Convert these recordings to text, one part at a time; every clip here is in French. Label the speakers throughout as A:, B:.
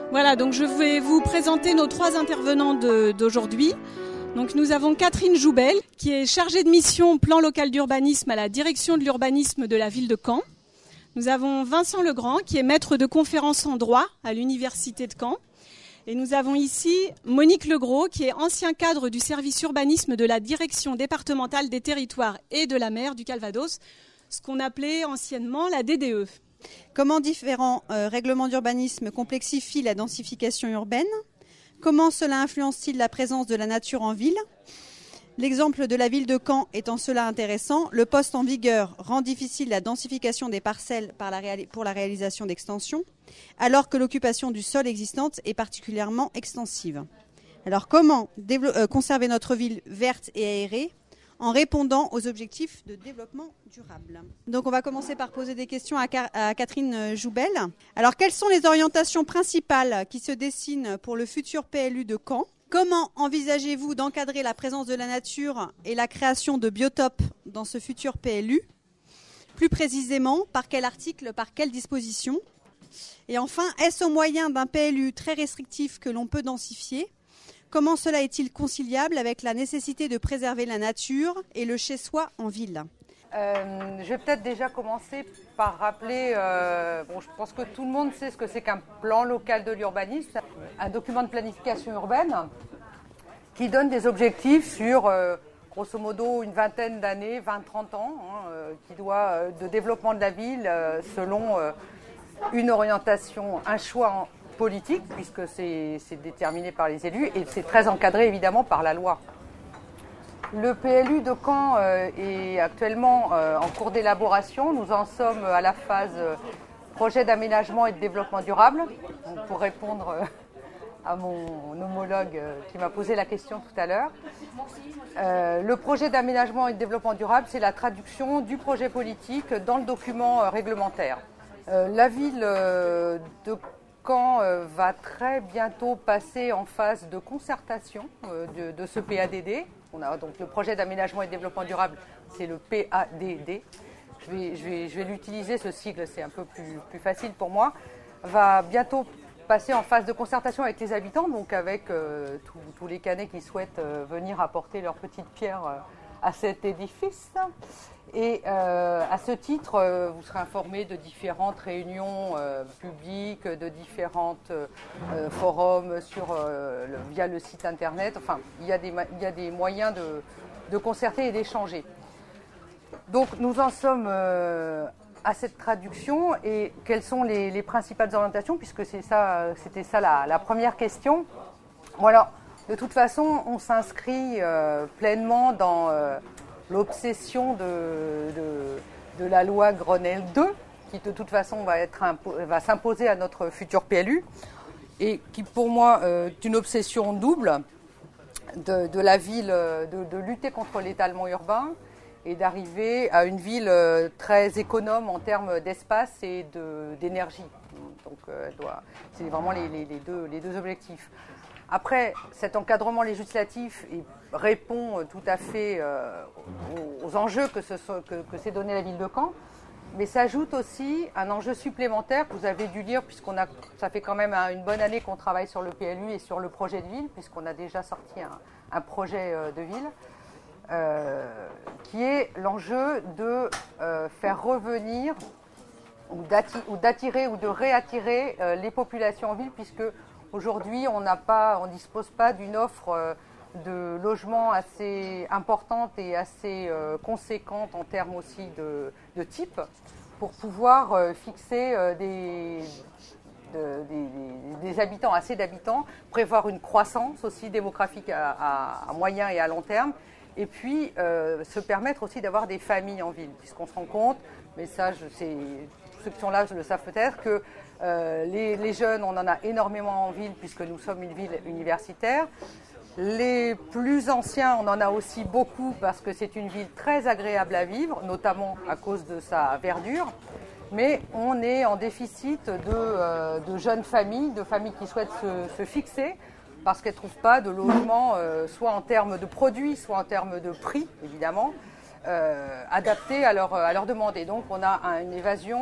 A: Voilà, donc je vais vous présenter nos 3 intervenants d'aujourd'hui. Donc nous avons Catherine Joubel, qui est chargée de mission plan local d'urbanisme à la direction de l'urbanisme de la ville de Caen. Nous avons Vincent Legrand, qui est maître de conférences en droit à l'université de Caen. Et nous avons ici Monique Legros, qui est ancien cadre du service urbanisme de la direction départementale des territoires et de la mer du Calvados, ce qu'on appelait anciennement la DDE.
B: Comment différents règlements d'urbanisme complexifient la densification urbaine? Comment cela influence-t-il la présence de la nature en ville? L'exemple de la ville de Caen est en cela intéressant. Le poste en vigueur rend difficile la densification des parcelles pour la réalisation d'extensions, alors que l'occupation du sol existante est particulièrement extensive. Alors comment conserver notre ville verte et aérée en répondant aux objectifs de développement durable? Donc on va commencer par poser des questions à Catherine Joubel. Alors quelles sont les orientations principales qui se dessinent pour le futur PLU de Caen? Comment envisagez-vous d'encadrer la présence de la nature et la création de biotopes dans ce futur PLU? Plus précisément, par quel article, par quelle disposition? Et enfin, est-ce au moyen d'un PLU très restrictif que l'on peut densifier? Comment cela est-il conciliable avec la nécessité de préserver la nature et le chez-soi en ville?
C: Je vais peut-être déjà commencer par rappeler, je pense que tout le monde sait ce que c'est qu'un plan local de l'urbanisme, un document de planification urbaine qui donne des objectifs sur, grosso modo, une vingtaine d'années, 20-30 ans, qui doit de développement de la ville selon une orientation, un choix politique, puisque c'est déterminé par les élus et c'est très encadré évidemment par la loi. Le PLU de Caen est actuellement en cours d'élaboration. Nous en sommes à la phase projet d'aménagement et de développement durable. Donc, pour répondre à mon homologue qui m'a posé la question tout à l'heure. Le projet d'aménagement et de développement durable, c'est la traduction du projet politique dans le document réglementaire. La ville de Caen va très bientôt passer en phase de concertation de ce PADD. On a donc le projet d'aménagement et de développement durable, c'est le PADD. Je vais l'utiliser, ce sigle, c'est un peu plus facile pour moi. Va bientôt passer en phase de concertation avec les habitants, donc avec tous les Canets qui souhaitent venir apporter leur petite pierre à cet édifice. Et à ce titre, vous serez informés de différentes réunions publiques, de différents forums via le site internet. Enfin, il y a des moyens de concerter et d'échanger. Donc nous en sommes à cette traduction et quelles sont les principales orientations, puisque c'était ça la première question. Bon, alors, de toute façon, on s'inscrit pleinement dans l'obsession de la loi Grenelle 2, qui de toute façon va s'imposer à notre futur PLU, et qui pour moi est une obsession double de la ville, de lutter contre l'étalement urbain et d'arriver à une ville très économe en termes d'espace et d'énergie. Donc c'est vraiment les deux objectifs. Après, cet encadrement législatif répond tout à fait aux enjeux que s'est donné la ville de Caen, mais s'ajoute aussi un enjeu supplémentaire que vous avez dû lire, ça fait quand même une bonne année qu'on travaille sur le PLU et sur le projet de ville, puisqu'on a déjà sorti un projet de ville, qui est l'enjeu de faire revenir ou d'attirer ou de réattirer les populations en ville, puisque aujourd'hui, on ne dispose pas d'une offre de logement assez importante et assez conséquente en termes aussi de type pour pouvoir fixer des habitants, assez d'habitants, prévoir une croissance aussi démographique à moyen et à long terme, et puis se permettre aussi d'avoir des familles en ville, puisqu'on se rend compte, mais ça, tous ceux qui sont là le savent peut-être, que les jeunes, on en a énormément en ville puisque nous sommes une ville universitaire. Les plus anciens, on en a aussi beaucoup parce que c'est une ville très agréable à vivre, notamment à cause de sa verdure. Mais on est en déficit de jeunes familles, de familles qui souhaitent se fixer parce qu'elles ne trouvent pas de logement, soit en termes de produits, soit en termes de prix, évidemment, adaptés à leur demande. Et donc on a une évasion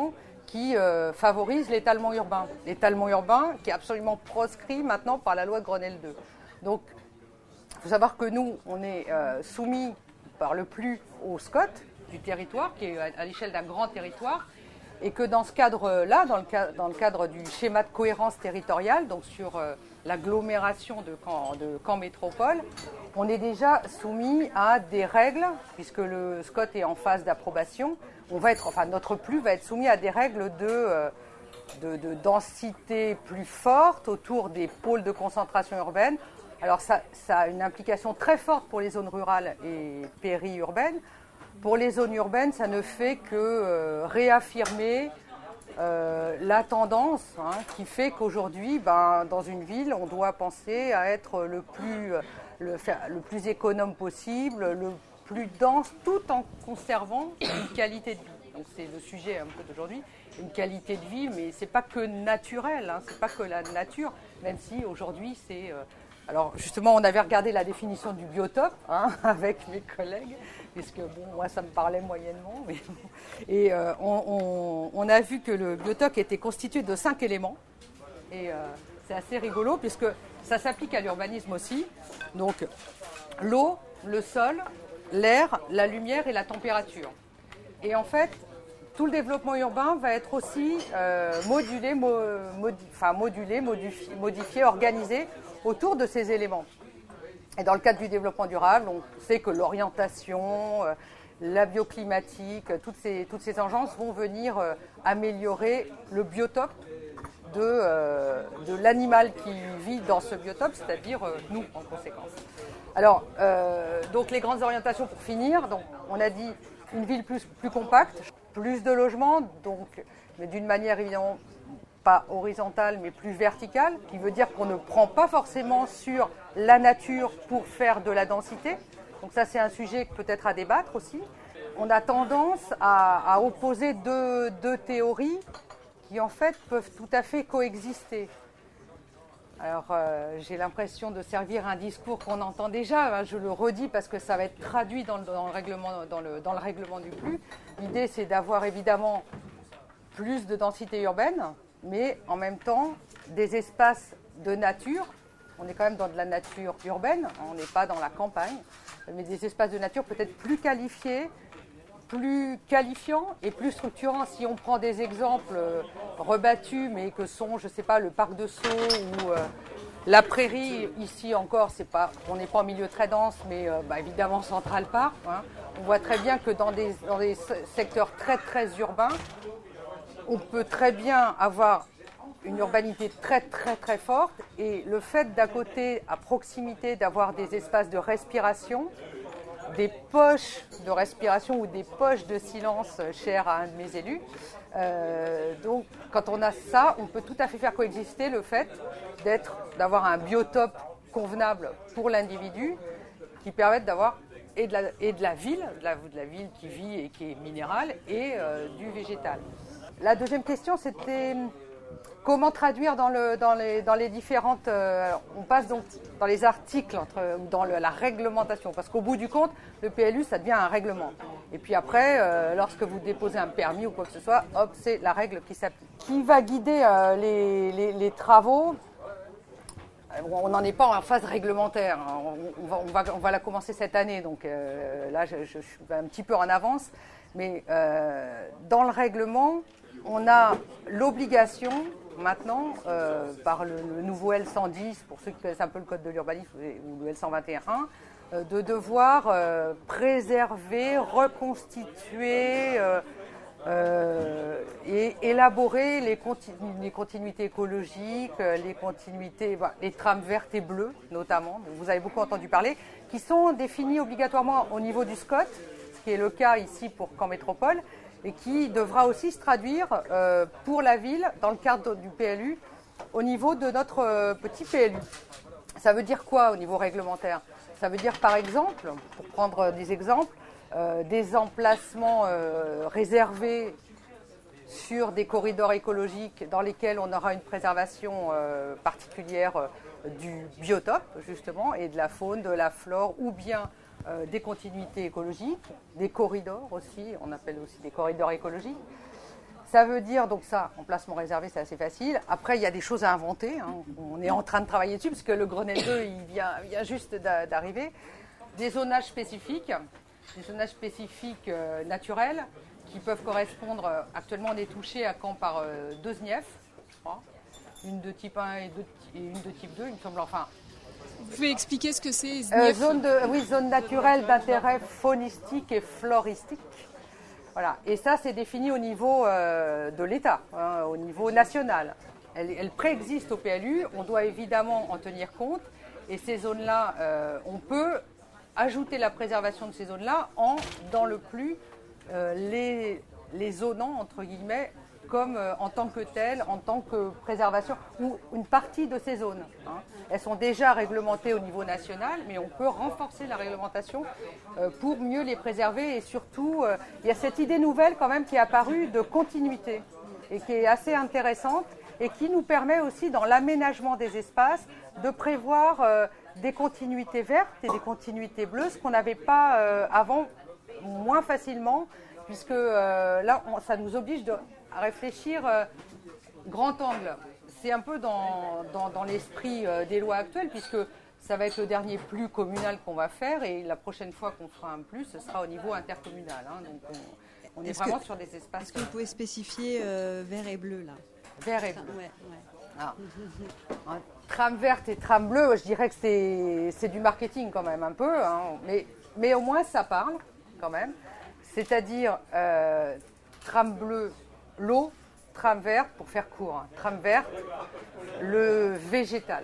C: qui favorise l'étalement urbain. L'étalement urbain qui est absolument proscrit maintenant par la loi de Grenelle II. Donc, il faut savoir que nous, on est soumis par le plus au SCOT du territoire, qui est à l'échelle d'un grand territoire, et que dans ce cadre-là, dans le cadre du schéma de cohérence territoriale, donc sur l'agglomération de Caen Métropole, on est déjà soumis à des règles, puisque le SCOT est en phase d'approbation. Notre plus va être soumis à des règles de densité plus forte autour des pôles de concentration urbaine. Alors ça a une implication très forte pour les zones rurales et périurbaines. Pour les zones urbaines, ça ne fait que réaffirmer la tendance qui fait qu'aujourd'hui, dans une ville, on doit penser à être le plus économe possible, le plus dense, tout en conservant une qualité de vie. Donc c'est le sujet un peu d'aujourd'hui, une qualité de vie, mais c'est pas que naturel, c'est pas que la nature, même si aujourd'hui c'est... Alors justement, on avait regardé la définition du biotope avec mes collègues, puisque moi ça me parlait moyennement. Et on a vu que le biotope était constitué de 5 éléments. Et c'est assez rigolo, puisque ça s'applique à l'urbanisme aussi. Donc l'eau, le sol, l'air, la lumière et la température. Et en fait, tout le développement urbain va être aussi modifié, organisé autour de ces éléments. Et dans le cadre du développement durable, on sait que l'orientation, la bioclimatique, toutes ces engences vont venir améliorer le biotope de l'animal qui vit dans ce biotope, c'est-à-dire nous en conséquence. Alors, donc les grandes orientations pour finir, donc on a dit une ville plus compacte, plus de logements, donc, mais d'une manière évidemment pas horizontale mais plus verticale, qui veut dire qu'on ne prend pas forcément sur la nature pour faire de la densité. Donc ça c'est un sujet peut-être à débattre aussi. On a tendance à opposer deux théories qui en fait peuvent tout à fait coexister. Alors j'ai l'impression de servir un discours qu'on entend déjà, je le redis parce que ça va être traduit dans le règlement du PLU. L'idée c'est d'avoir évidemment plus de densité urbaine, mais en même temps des espaces de nature. On est quand même dans de la nature urbaine, on n'est pas dans la campagne, mais des espaces de nature peut-être plus qualifiés, plus qualifiants et plus structurants. Si on prend des exemples rebattus, mais que sont, je ne sais pas, le parc de Sceaux ou la prairie, ici encore, on n'est pas en milieu très dense, mais évidemment Central Park. On voit très bien que dans des secteurs très très urbains, on peut très bien avoir une urbanité très très très forte et le fait d'à côté, à proximité, d'avoir des espaces de respiration, des poches de respiration ou des poches de silence chères à un de mes élus. Donc quand on a ça, on peut tout à fait faire coexister le fait d'avoir un biotope convenable pour l'individu qui permette d'avoir et de la ville qui vit et qui est minérale et du végétal. La deuxième question, c'était comment traduire dans les différentes... on passe donc dans les articles, dans la réglementation, parce qu'au bout du compte, le PLU, ça devient un règlement. Et puis après, lorsque vous déposez un permis ou quoi que ce soit, hop, c'est la règle qui s'applique. Qui va guider les travaux? On n'en est pas en phase réglementaire. On va la commencer cette année, donc là, je suis un petit peu en avance. Mais dans le règlement, on a l'obligation, maintenant, par le nouveau L110, pour ceux qui connaissent un peu le code de l'urbanisme, ou le L121, de devoir préserver, reconstituer et élaborer les continuités écologiques, les trames vertes et bleues notamment, dont vous avez beaucoup entendu parler, qui sont définies obligatoirement au niveau du SCOT, ce qui est le cas ici pour Caen Métropole, et qui devra aussi se traduire pour la ville dans le cadre du PLU au niveau de notre petit PLU. Ça veut dire quoi au niveau réglementaire? Ça veut dire par exemple, pour prendre des exemples, des emplacements réservés sur des corridors écologiques dans lesquels on aura une préservation particulière du biotope justement et de la faune, de la flore ou bien des continuités écologiques, des corridors aussi, on appelle aussi des corridors écologiques. Ça veut dire, donc ça, emplacement réservé, c'est assez facile. Après, il y a des choses à inventer. On est en train de travailler dessus, parce que le Grenelle 2, il vient juste d'arriver. Des zonages spécifiques naturels, qui peuvent correspondre. Actuellement, on est touché à Caen par 2 SNIEF, je crois. Une de type 1 et une de type 2, il me semble. Enfin,
A: vous pouvez expliquer ce que c'est
C: zone naturelle d'intérêt faunistique et floristique. Voilà. Et ça, c'est défini au niveau de l'État, au niveau national. Elle préexiste au PLU, on doit évidemment en tenir compte. Et ces zones-là, on peut ajouter la préservation de ces zones-là dans le plus les zonant, entre guillemets, comme en tant que telles, en tant que préservation, ou une partie de ces zones. Elles sont déjà réglementées au niveau national, mais on peut renforcer la réglementation pour mieux les préserver. Et surtout, il y a cette idée nouvelle quand même qui est apparue de continuité et qui est assez intéressante et qui nous permet aussi, dans l'aménagement des espaces, de prévoir des continuités vertes et des continuités bleues, ce qu'on n'avait pas avant, moins facilement, puisque là, ça nous oblige à réfléchir grand angle. C'est un peu dans l'esprit des lois actuelles, puisque ça va être le dernier plus communal qu'on va faire, et la prochaine fois qu'on fera un plus, ce sera au niveau intercommunal. Donc on est vraiment sur des espaces.
B: Est-ce que vous pouvez spécifier vert et bleu là?
C: Vert et bleu.
B: Ouais.
C: Alors, trame verte et trame bleue, je dirais que c'est du marketing quand même un peu, mais au moins ça parle quand même. C'est-à-dire trame bleue, l'eau, trame verte, pour faire court, trame verte, le végétal.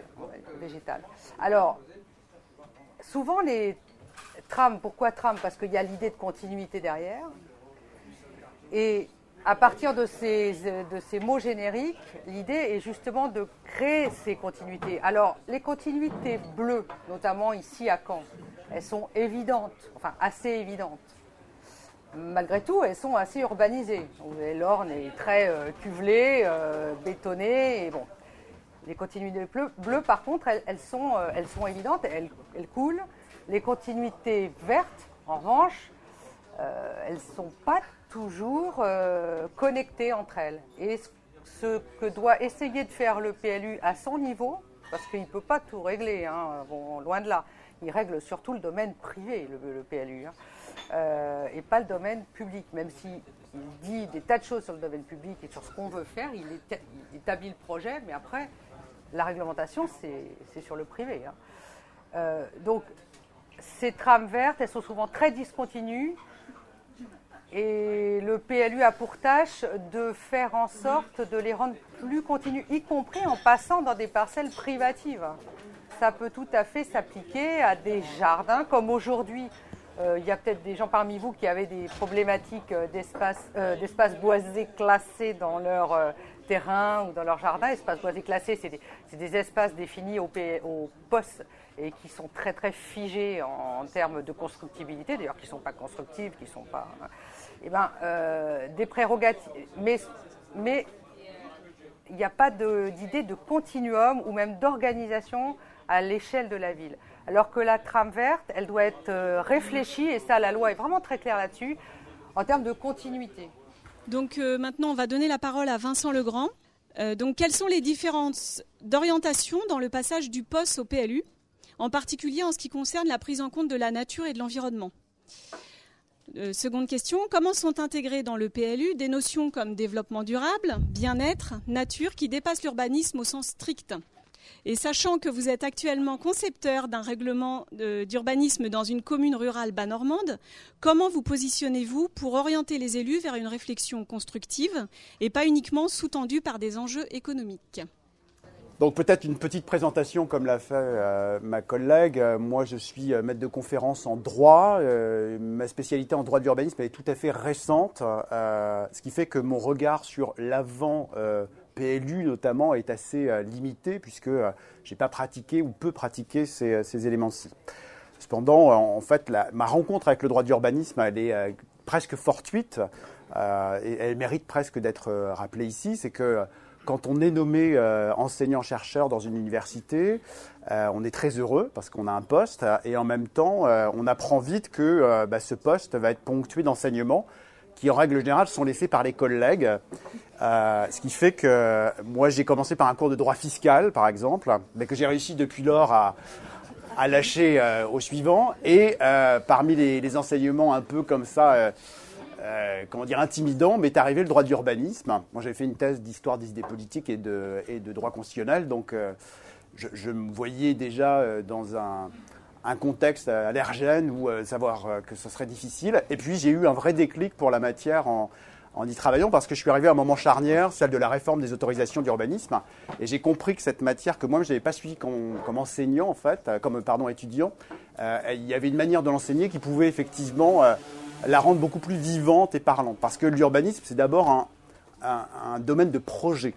C: Alors, souvent les trames, pourquoi trame? Parce qu'il y a l'idée de continuité derrière. Et à partir de ces mots génériques, l'idée est justement de créer ces continuités. Alors, les continuités bleues, notamment ici à Caen, elles sont évidentes, enfin assez évidentes. Malgré tout, elles sont assez urbanisées. L'Orne est très cuvelée, bétonnée. Et bon. Les continuités bleues, par contre, elles sont évidentes, elles coulent. Les continuités vertes, en revanche, elles ne sont pas toujours connectées entre elles. Et ce que doit essayer de faire le PLU à son niveau, parce qu'il ne peut pas tout régler, loin de là, il règle surtout le domaine privé, le PLU. Et pas le domaine public, même s'il dit des tas de choses sur le domaine public et sur ce qu'on veut faire, il établit le projet, mais après, la réglementation, c'est sur le privé. Donc, ces trames vertes, elles sont souvent très discontinues, et le PLU a pour tâche de faire en sorte de les rendre plus continues, y compris en passant dans des parcelles privatives. Ça peut tout à fait s'appliquer à des jardins, comme aujourd'hui. Il y a peut-être des gens parmi vous qui avaient des problématiques d'espaces boisés classés dans leur terrain ou dans leur jardin. Espaces boisés classés, c'est des espaces définis au POS et qui sont très très figés en termes de constructibilité, d'ailleurs qui ne sont pas constructibles, qui ne sont pas... des prérogatives. Mais il n'y a pas d'idée de continuum ou même d'organisation à l'échelle de la ville. Alors que la trame verte, elle doit être réfléchie, et ça, la loi est vraiment très claire là-dessus, en termes de continuité.
A: Donc maintenant, on va donner la parole à Vincent Legrand. Donc, quelles sont les différences d'orientation dans le passage du POS au PLU, en particulier en ce qui concerne la prise en compte de la nature et de l'environnement? Seconde question, comment sont intégrées dans le PLU des notions comme développement durable, bien-être, nature, qui dépassent l'urbanisme au sens strict? Et sachant que vous êtes actuellement concepteur d'un règlement d'urbanisme dans une commune rurale bas-normande, comment vous positionnez-vous pour orienter les élus vers une réflexion constructive et pas uniquement sous-tendue par des enjeux économiques?
D: Donc peut-être une petite présentation comme l'a fait ma collègue. Moi, je suis maître de conférence en droit. Ma spécialité en droit de l'urbanisme elle est tout à fait récente, ce qui fait que mon regard sur l'avant PLU notamment est assez limité puisque je n'ai pas pratiqué ou peu pratiqué ces éléments-ci. Cependant, en fait, ma rencontre avec le droit de l'urbanisme, elle est presque fortuite et elle mérite presque d'être rappelée ici. C'est que quand on est nommé enseignant-chercheur dans une université, on est très heureux parce qu'on a un poste et en même temps, on apprend vite que ce poste va être ponctué d'enseignements qui en règle générale sont laissés par les collègues. Ce qui fait que moi j'ai commencé par un cours de droit fiscal par exemple, mais que j'ai réussi depuis lors à lâcher au suivant. Et parmi les enseignements un peu comme ça, intimidants, m'est arrivé le droit de l'urbanisme. Moi j'avais fait une thèse d'histoire des idées politiques et de droit constitutionnel, donc je me voyais déjà dans un contexte allergène où savoir que ce serait difficile. Et puis j'ai eu un vrai déclic pour la matière en y travaillant, parce que je suis arrivé à un moment charnière, celle de la réforme des autorisations d'urbanisme, et j'ai compris que cette matière que moi je n'avais pas suivie comme enseignant en fait, comme étudiant, il y avait une manière de l'enseigner qui pouvait effectivement la rendre beaucoup plus vivante et parlante, parce que l'urbanisme c'est d'abord un domaine de projet.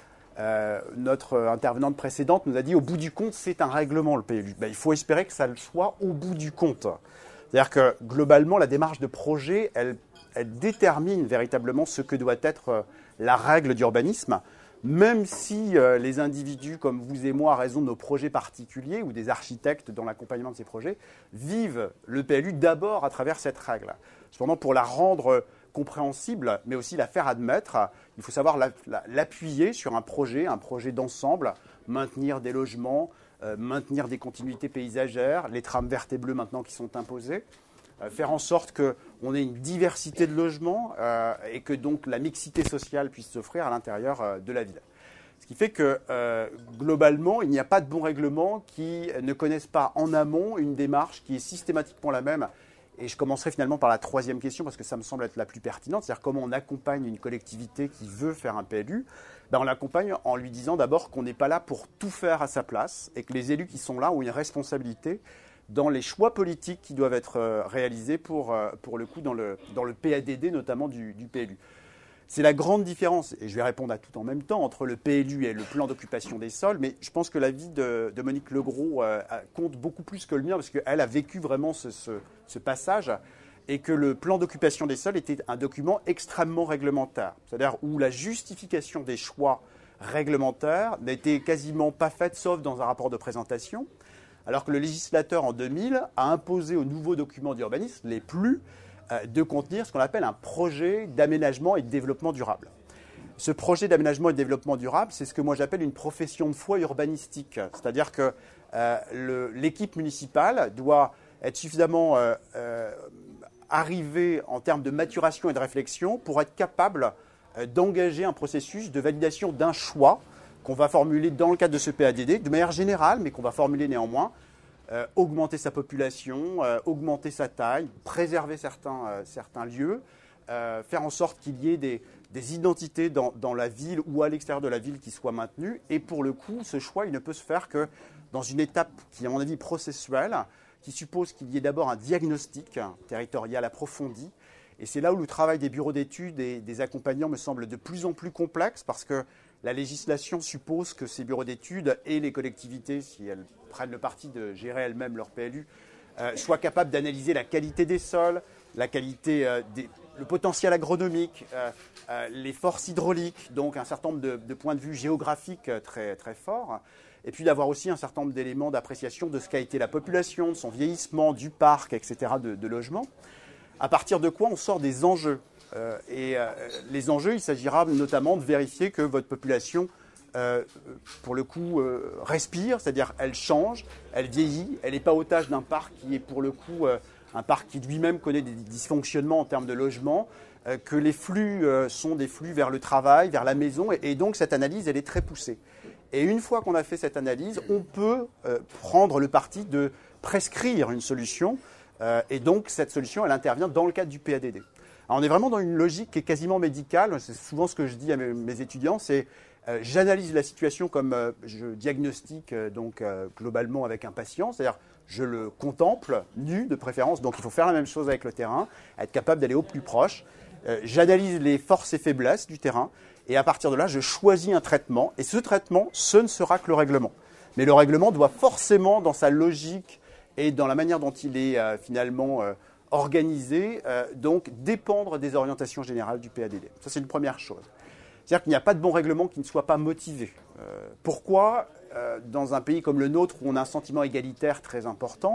D: Notre intervenante précédente nous a dit au bout du compte c'est un règlement le PLU. Il faut espérer que ça le soit au bout du compte. C'est-à-dire que globalement la démarche de projet elle détermine véritablement ce que doit être la règle d'urbanisme, même si les individus comme vous et moi, à raison de nos projets particuliers ou des architectes dans l'accompagnement de ces projets, vivent le PLU d'abord à travers cette règle. Cependant, pour la rendre compréhensible, mais aussi la faire admettre, il faut savoir l'appuyer sur un projet d'ensemble, maintenir des logements, maintenir des continuités paysagères, les trames vertes et bleues maintenant qui sont imposées, faire en sorte qu'on ait une diversité de logements et que donc la mixité sociale puisse s'offrir à l'intérieur de la ville. Ce qui fait que globalement, il n'y a pas de bons règlements qui ne connaissent pas en amont une démarche qui est systématiquement la même. Et je commencerai finalement par la troisième question, parce que ça me semble être la plus pertinente, c'est-à-dire comment on accompagne une collectivité qui veut faire un PLU. On l'accompagne en lui disant d'abord qu'on n'est pas là pour tout faire à sa place, et que les élus qui sont là ont une responsabilité dans les choix politiques qui doivent être réalisés pour le coup dans le PADD notamment du PLU. C'est la grande différence, et je vais répondre à tout en même temps, entre le PLU et le plan d'occupation des sols, mais je pense que l'avis de Monique Legros compte beaucoup plus que le mien, parce qu'elle a vécu vraiment ce passage, et que le plan d'occupation des sols était un document extrêmement réglementaire, c'est-à-dire où la justification des choix réglementaires n'était quasiment pas faite, sauf dans un rapport de présentation, alors que le législateur en 2000 a imposé aux nouveaux documents d'urbanisme, les PLU, de contenir ce qu'on appelle un projet d'aménagement et de développement durable. Ce projet d'aménagement et de développement durable, c'est ce que moi j'appelle une profession de foi urbanistique. C'est-à-dire que l'équipe municipale doit être suffisamment arrivée en termes de maturation et de réflexion pour être capable d'engager un processus de validation d'un choix qu'on va formuler dans le cadre de ce PADD, de manière générale, mais qu'on va formuler néanmoins. Augmenter sa population, augmenter sa taille, préserver certains lieux, faire en sorte qu'il y ait des identités dans la ville ou à l'extérieur de la ville qui soient maintenues. Et pour le coup, ce choix, il ne peut se faire que dans une étape qui est, à mon avis, processuelle, qui suppose qu'il y ait d'abord un diagnostic territorial approfondi. Et c'est là où le travail des bureaux d'études et des accompagnants me semble de plus en plus complexe, parce que la législation suppose que ces bureaux d'études et les collectivités, si elles prennent le parti de gérer elles-mêmes leur PLU, soient capables d'analyser la qualité des sols, la qualité, le potentiel agronomique, les forces hydrauliques, donc un certain nombre de points de vue géographiques très, très forts, et puis d'avoir aussi un certain nombre d'éléments d'appréciation de ce qu'a été la population, de son vieillissement, du parc, etc., de logements. À partir de quoi on sort des enjeux. Les enjeux, il s'agira notamment de vérifier que votre population, pour le coup, respire, c'est-à-dire elle change, elle vieillit, elle n'est pas otage d'un parc qui est pour le coup un parc qui lui-même connaît des dysfonctionnements en termes de logement, que les flux sont des flux vers le travail, vers la maison, et donc cette analyse, elle est très poussée. Et une fois qu'on a fait cette analyse, on peut prendre le parti de prescrire une solution, et donc cette solution, elle intervient dans le cadre du PADD. Alors on est vraiment dans une logique qui est quasiment médicale. C'est souvent ce que je dis à mes étudiants, c'est j'analyse la situation comme je diagnostique globalement avec un patient, c'est-à-dire je le contemple nu de préférence, donc il faut faire la même chose avec le terrain, être capable d'aller au plus proche. J'analyse les forces et faiblesses du terrain et à partir de là, je choisis un traitement et ce traitement, ce ne sera que le règlement. Mais le règlement doit forcément, dans sa logique et dans la manière dont il est finalement organisé, donc dépendre des orientations générales du PADD. Ça, c'est une première chose. C'est-à-dire qu'il n'y a pas de bon règlement qui ne soit pas motivé. Pourquoi, dans un pays comme le nôtre, où on a un sentiment égalitaire très important,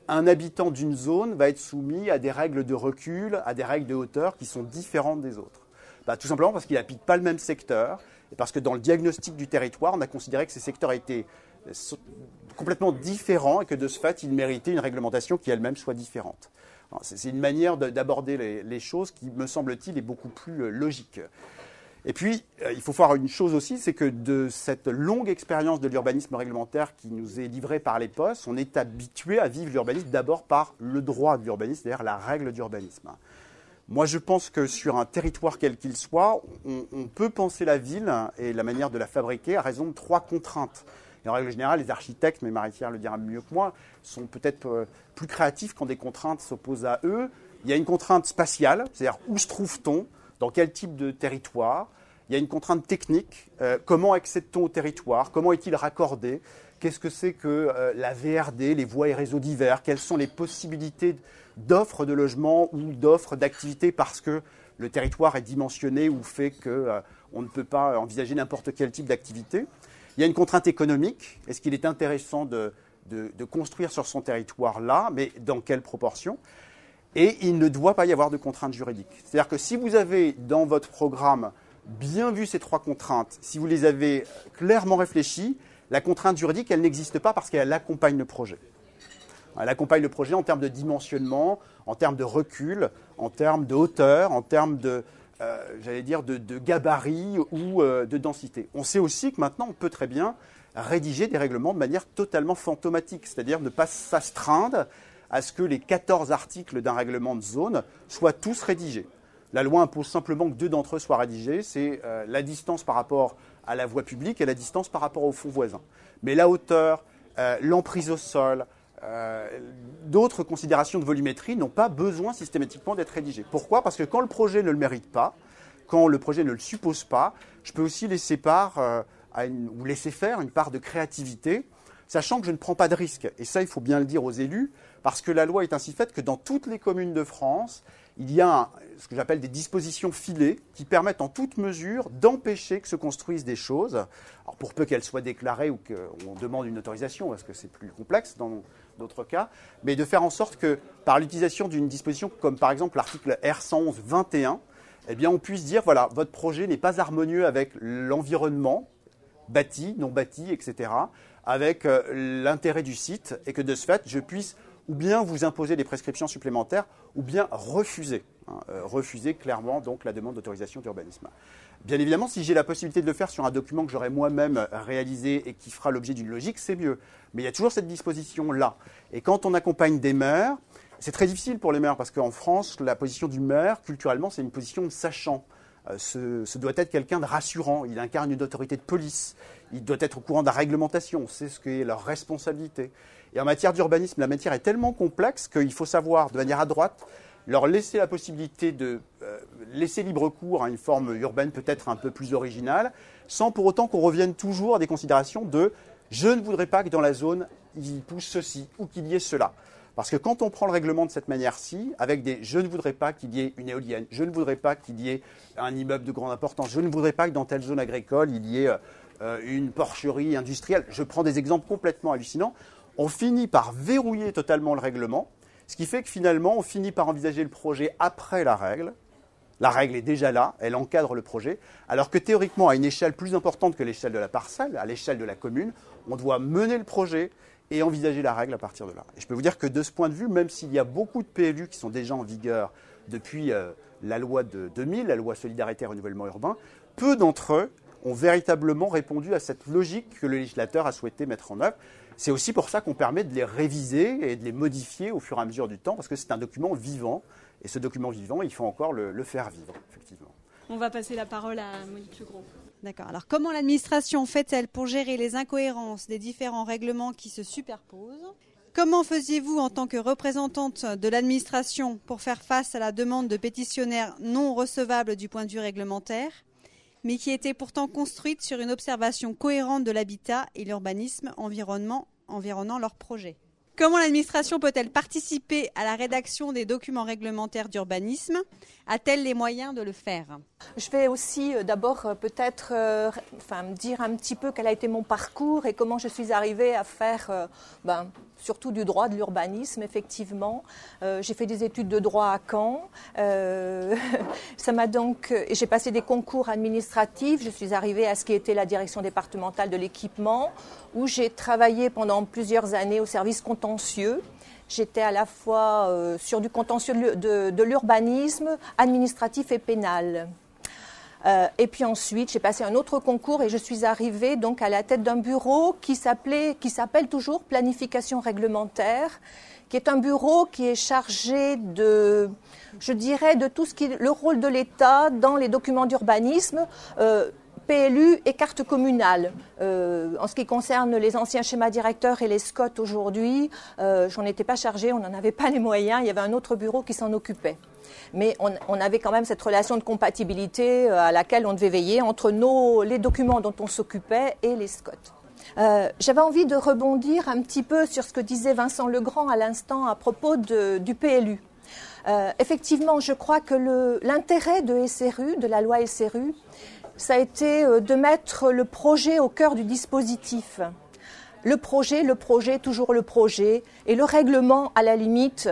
D: un habitant d'une zone va être soumis à des règles de recul, à des règles de hauteur qui sont différentes des autres. Tout simplement parce qu'il n'habite pas le même secteur et parce que dans le diagnostic du territoire, on a considéré que ces secteurs étaient complètement différents et que de ce fait, ils méritaient une réglementation qui elle-même soit différente. Alors, c'est une manière d'aborder les choses qui, me semble-t-il, est beaucoup plus logique. Et puis, il faut voir une chose aussi, c'est que de cette longue expérience de l'urbanisme réglementaire qui nous est livrée par les postes, on est habitué à vivre l'urbanisme d'abord par le droit de l'urbanisme, c'est-à-dire la règle d'urbanisme. Moi, je pense que sur un territoire quel qu'il soit, on peut penser la ville et la manière de la fabriquer à raison de 3 contraintes. Et en règle générale, les architectes, mais Marie-Pierre le dira mieux que moi, sont peut-être plus créatifs quand des contraintes s'opposent à eux. Il y a une contrainte spatiale, c'est-à-dire où se trouve-t-on, dans quel type de territoire. Il y a une contrainte technique, comment accède-t-on au territoire, comment est-il raccordé, qu'est-ce que c'est que la VRD, les voies et réseaux divers, quelles sont les possibilités d'offres de logement ou d'offres d'activités parce que le territoire est dimensionné ou fait qu'on ne peut pas envisager n'importe quel type d'activité. Il y a une contrainte économique, est-ce qu'il est intéressant de construire sur son territoire là, mais dans quelle proportion ? Et il ne doit pas y avoir de contrainte juridique. C'est-à-dire que si vous avez dans votre programme bien vu ces 3 contraintes, si vous les avez clairement réfléchies, la contrainte juridique, elle n'existe pas parce qu'elle accompagne le projet. Elle accompagne le projet en termes de dimensionnement, en termes de recul, en termes de hauteur, en termes de gabarit ou de densité. On sait aussi que maintenant, on peut très bien rédiger des règlements de manière totalement fantomatique, c'est-à-dire ne pas s'astreindre à ce que les 14 articles d'un règlement de zone soient tous rédigés. La loi impose simplement que 2 d'entre eux soient rédigés, c'est la distance par rapport à la voie publique et la distance par rapport au fond voisin. Mais la hauteur, l'emprise au sol, d'autres considérations de volumétrie n'ont pas besoin systématiquement d'être rédigées. Pourquoi ? Parce que quand le projet ne le mérite pas, quand le projet ne le suppose pas, je peux aussi laisser faire une part de créativité, sachant que je ne prends pas de risque. Et ça, il faut bien le dire aux élus, parce que la loi est ainsi faite que dans toutes les communes de France, il y a ce que j'appelle des dispositions filées qui permettent en toute mesure d'empêcher que se construisent des choses, alors pour peu qu'elles soient déclarées ou qu'on demande une autorisation, parce que c'est plus complexe dans d'autres cas, mais de faire en sorte que par l'utilisation d'une disposition comme par exemple l'article R111-21, eh bien on puisse dire, voilà, votre projet n'est pas harmonieux avec l'environnement, bâti, non bâti, etc., avec l'intérêt du site, et que de ce fait, je puisse ou bien vous imposer des prescriptions supplémentaires, ou bien refuser clairement donc la demande d'autorisation d'urbanisme. Bien évidemment, si j'ai la possibilité de le faire sur un document que j'aurai moi-même réalisé et qui fera l'objet d'une logique, c'est mieux. Mais il y a toujours cette disposition-là. Et quand on accompagne des maires, c'est très difficile pour les maires, parce qu'en France, la position du maire, culturellement, c'est une position de sachant. Ce doit être quelqu'un de rassurant. Il incarne une autorité de police. Il doit être au courant de la réglementation. On sait ce qu'est leur responsabilité. Et en matière d'urbanisme, la matière est tellement complexe qu'il faut savoir, de manière adroite, leur laisser la possibilité de laisser libre cours à une forme urbaine peut-être un peu plus originale, sans pour autant qu'on revienne toujours à des considérations de « je ne voudrais pas que dans la zone, il pousse ceci ou qu'il y ait cela ». Parce que quand on prend le règlement de cette manière-ci, avec des « je ne voudrais pas qu'il y ait une éolienne, je ne voudrais pas qu'il y ait un immeuble de grande importance, je ne voudrais pas que dans telle zone agricole, il y ait une porcherie industrielle », je prends des exemples complètement hallucinants, on finit par verrouiller totalement le règlement, ce qui fait que finalement, on finit par envisager le projet après la règle. La règle est déjà là, elle encadre le projet, alors que théoriquement, à une échelle plus importante que l'échelle de la parcelle, à l'échelle de la commune, on doit mener le projet et envisager la règle à partir de là. Et je peux vous dire que de ce point de vue, même s'il y a beaucoup de PLU qui sont déjà en vigueur depuis la loi de 2000, la loi Solidarité et Renouvellement Urbain, peu d'entre eux ont véritablement répondu à cette logique que le législateur a souhaité mettre en œuvre. C'est aussi pour ça qu'on permet de les réviser et de les modifier au fur et à mesure du temps, parce que c'est un document vivant. Et ce document vivant, il faut encore le faire vivre, effectivement.
A: On va passer la parole à Monique Legros.
B: D'accord. Alors, comment l'administration fait-elle pour gérer les incohérences des différents règlements qui se superposent ? Comment faisiez-vous en tant que représentante de l'administration pour faire face à la demande de pétitionnaires non recevables du point de vue réglementaire, mais qui était pourtant construite sur une observation cohérente de l'habitat et l'urbanisme environnant leur projet ? Comment l'administration peut-elle participer à la rédaction des documents réglementaires d'urbanisme? A-t-elle les moyens de le faire?
E: Je vais aussi d'abord peut-être dire un petit peu quel a été mon parcours et comment je suis arrivée à faire surtout du droit de l'urbanisme, effectivement. J'ai fait des études de droit à Caen. J'ai passé des concours administratifs. Je suis arrivée à ce qui était la direction départementale de l'équipement, où j'ai travaillé pendant plusieurs années au service contentieux. J'étais à la fois sur du contentieux de l'urbanisme, administratif et pénal. Et puis ensuite, j'ai passé un autre concours et je suis arrivée donc à la tête d'un bureau qui s'appelle toujours Planification réglementaire, qui est un bureau qui est chargé de tout ce qui est le rôle de l'État dans les documents d'urbanisme, PLU et carte communale. En ce qui concerne les anciens schémas directeurs et les SCOT aujourd'hui, j'en étais pas chargée, on n'en avait pas les moyens, il y avait un autre bureau qui s'en occupait. Mais on avait quand même cette relation de compatibilité à laquelle on devait veiller entre les documents dont on s'occupait et les SCOT. J'avais envie de rebondir un petit peu sur ce que disait Vincent Legrand à l'instant à propos du PLU. Effectivement, je crois que l'intérêt de la loi SRU, ça a été de mettre le projet au cœur du dispositif. Le projet, toujours le projet, et le règlement, à la limite,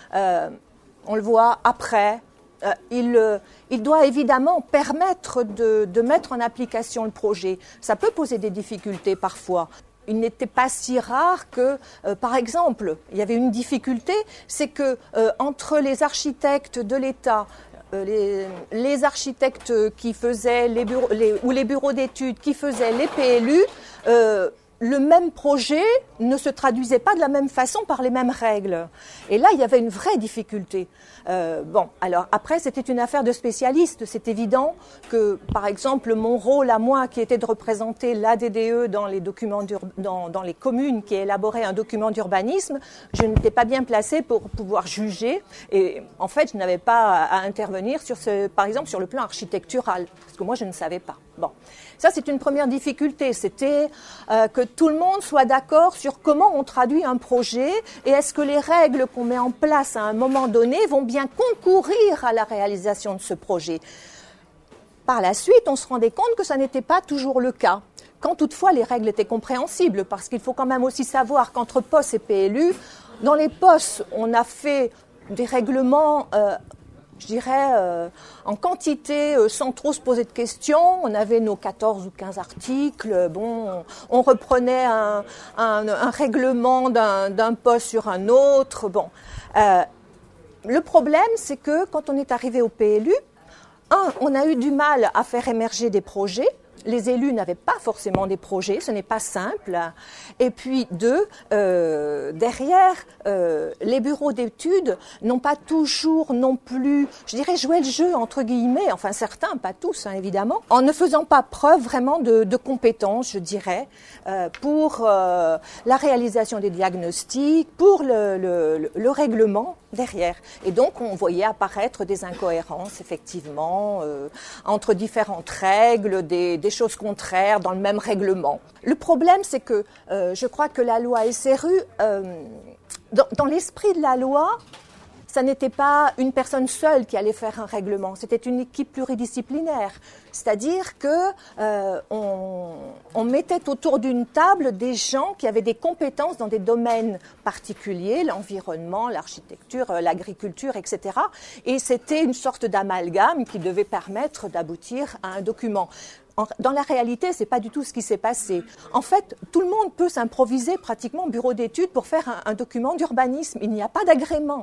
E: on le voit après, il doit évidemment permettre de mettre en application le projet. Ça peut poser des difficultés parfois. Il n'était pas si rare que, par exemple, il y avait une difficulté, c'est que entre les architectes de l'État, les architectes qui faisaient les bureaux d'études qui faisaient les PLU, le même projet ne se traduisait pas de la même façon par les mêmes règles. Et là, il y avait une vraie difficulté. Alors après, c'était une affaire de spécialistes. C'est évident que, par exemple, mon rôle à moi, qui était de représenter l'ADDE dans les documents dans les communes qui élaboraient un document d'urbanisme, je n'étais pas bien placée pour pouvoir juger. Et en fait, je n'avais pas à intervenir par exemple, sur le plan architectural, parce que moi, je ne savais pas. Bon. Ça, c'est une première difficulté. C'était que tout le monde soit d'accord sur comment on traduit un projet et est-ce que les règles qu'on met en place à un moment donné vont bien concourir à la réalisation de ce projet. Par la suite, on se rendait compte que ça n'était pas toujours le cas. Quand toutefois les règles étaient compréhensibles, parce qu'il faut quand même aussi savoir qu'entre POS et PLU, dans les POS, on a fait des règlements en quantité, sans trop se poser de questions. On avait nos 14 ou 15 articles. On reprenait un règlement d'un poste sur un autre. Le problème, c'est que quand on est arrivé au PLU, on a eu du mal à faire émerger des projets. Les élus n'avaient pas forcément des projets, ce n'est pas simple. Et puis derrière, les bureaux d'études n'ont pas toujours non plus, joué le jeu entre guillemets, enfin certains, pas tous évidemment, en ne faisant pas preuve vraiment de compétences, pour la réalisation des diagnostics, pour le règlement derrière. Et donc on voyait apparaître des incohérences effectivement entre différentes règles, des choses contraires dans le même règlement. Le problème, c'est que je crois que la loi SRU, dans l'esprit de la loi, ça n'était pas une personne seule qui allait faire un règlement, c'était une équipe pluridisciplinaire. C'est-à-dire que on mettait autour d'une table des gens qui avaient des compétences dans des domaines particuliers, l'environnement, l'architecture, l'agriculture, etc. Et c'était une sorte d'amalgame qui devait permettre d'aboutir à un document. Dans la réalité, c'est pas du tout ce qui s'est passé. En fait, tout le monde peut s'improviser pratiquement au bureau d'études pour faire un document d'urbanisme. Il n'y a pas d'agrément.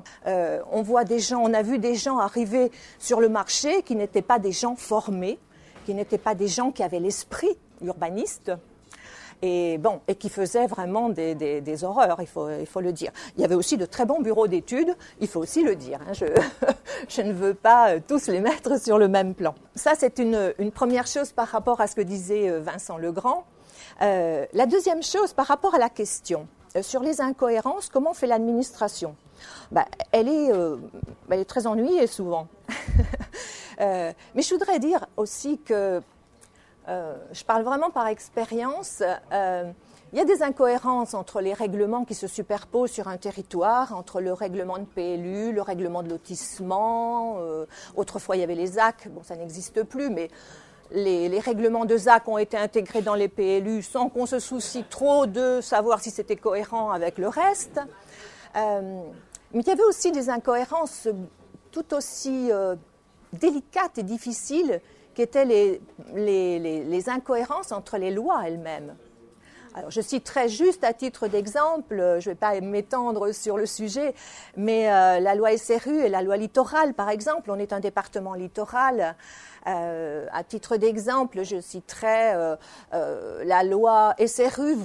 E: On a vu des gens arriver sur le marché qui n'étaient pas des gens formés, qui n'étaient pas des gens qui avaient l'esprit urbaniste. Et qui faisaient vraiment des horreurs, il faut le dire. Il y avait aussi de très bons bureaux d'études, il faut aussi le dire. Je ne veux pas tous les mettre sur le même plan. Ça, c'est une première chose par rapport à ce que disait Vincent Legrand. La deuxième chose, par rapport à la question sur les incohérences, comment fait l'administration ? Elle est très ennuyée souvent. Mais je voudrais dire aussi que je parle vraiment par expérience. Il y a des incohérences entre les règlements qui se superposent sur un territoire, entre le règlement de PLU, le règlement de lotissement. Autrefois, il y avait les ZAC, bon, ça n'existe plus, mais les règlements de ZAC ont été intégrés dans les PLU sans qu'on se soucie trop de savoir si c'était cohérent avec le reste. Mais il y avait aussi des incohérences tout aussi délicates et difficiles qui étaient les incohérences entre les lois elles-mêmes. Alors, je citerai juste à titre d'exemple, je ne vais pas m'étendre sur le sujet, mais la loi SRU et la loi littorale, par exemple, on est un département littoral. À titre d'exemple, je citerai la loi SRU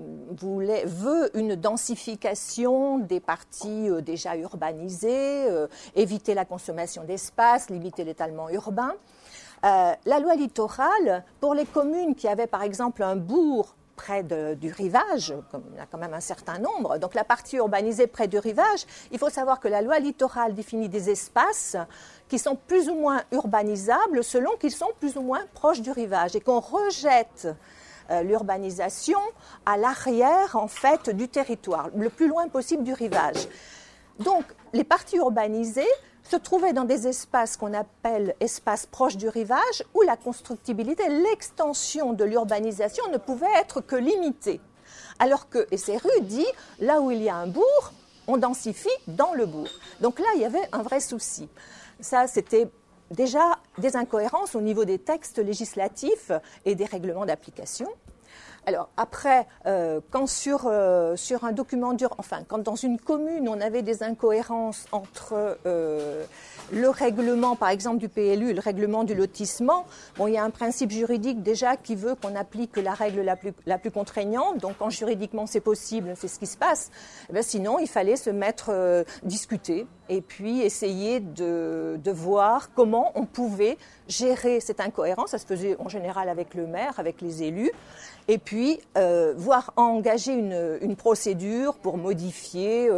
E: veut une densification des parties déjà urbanisées, éviter la consommation d'espace, limiter l'étalement urbain. La loi littorale, pour les communes qui avaient par exemple un bourg près du rivage, comme il y en a quand même un certain nombre, donc la partie urbanisée près du rivage, il faut savoir que la loi littorale définit des espaces qui sont plus ou moins urbanisables selon qu'ils sont plus ou moins proches du rivage et qu'on rejette l'urbanisation à l'arrière en fait du territoire, le plus loin possible du rivage. Donc les parties urbanisées se trouvaient dans des espaces qu'on appelle espaces proches du rivage où la constructibilité, l'extension de l'urbanisation ne pouvait être que limitée. Alors que SRU dit, là où il y a un bourg, on densifie dans le bourg. Donc là, il y avait un vrai souci. Ça, c'était déjà des incohérences au niveau des textes législatifs et des règlements d'application. Alors après, quand sur un document quand dans une commune on avait des incohérences entre le règlement, par exemple du PLU, et le règlement du lotissement, bon, il y a un principe juridique déjà qui veut qu'on applique la règle la plus contraignante. Donc quand juridiquement c'est possible, c'est ce qui se passe. Eh bien, sinon, il fallait se mettre discuter et puis essayer de voir comment on pouvait gérer cette incohérence. Ça se faisait en général avec le maire, avec les élus. Et puis, voir engager une procédure pour modifier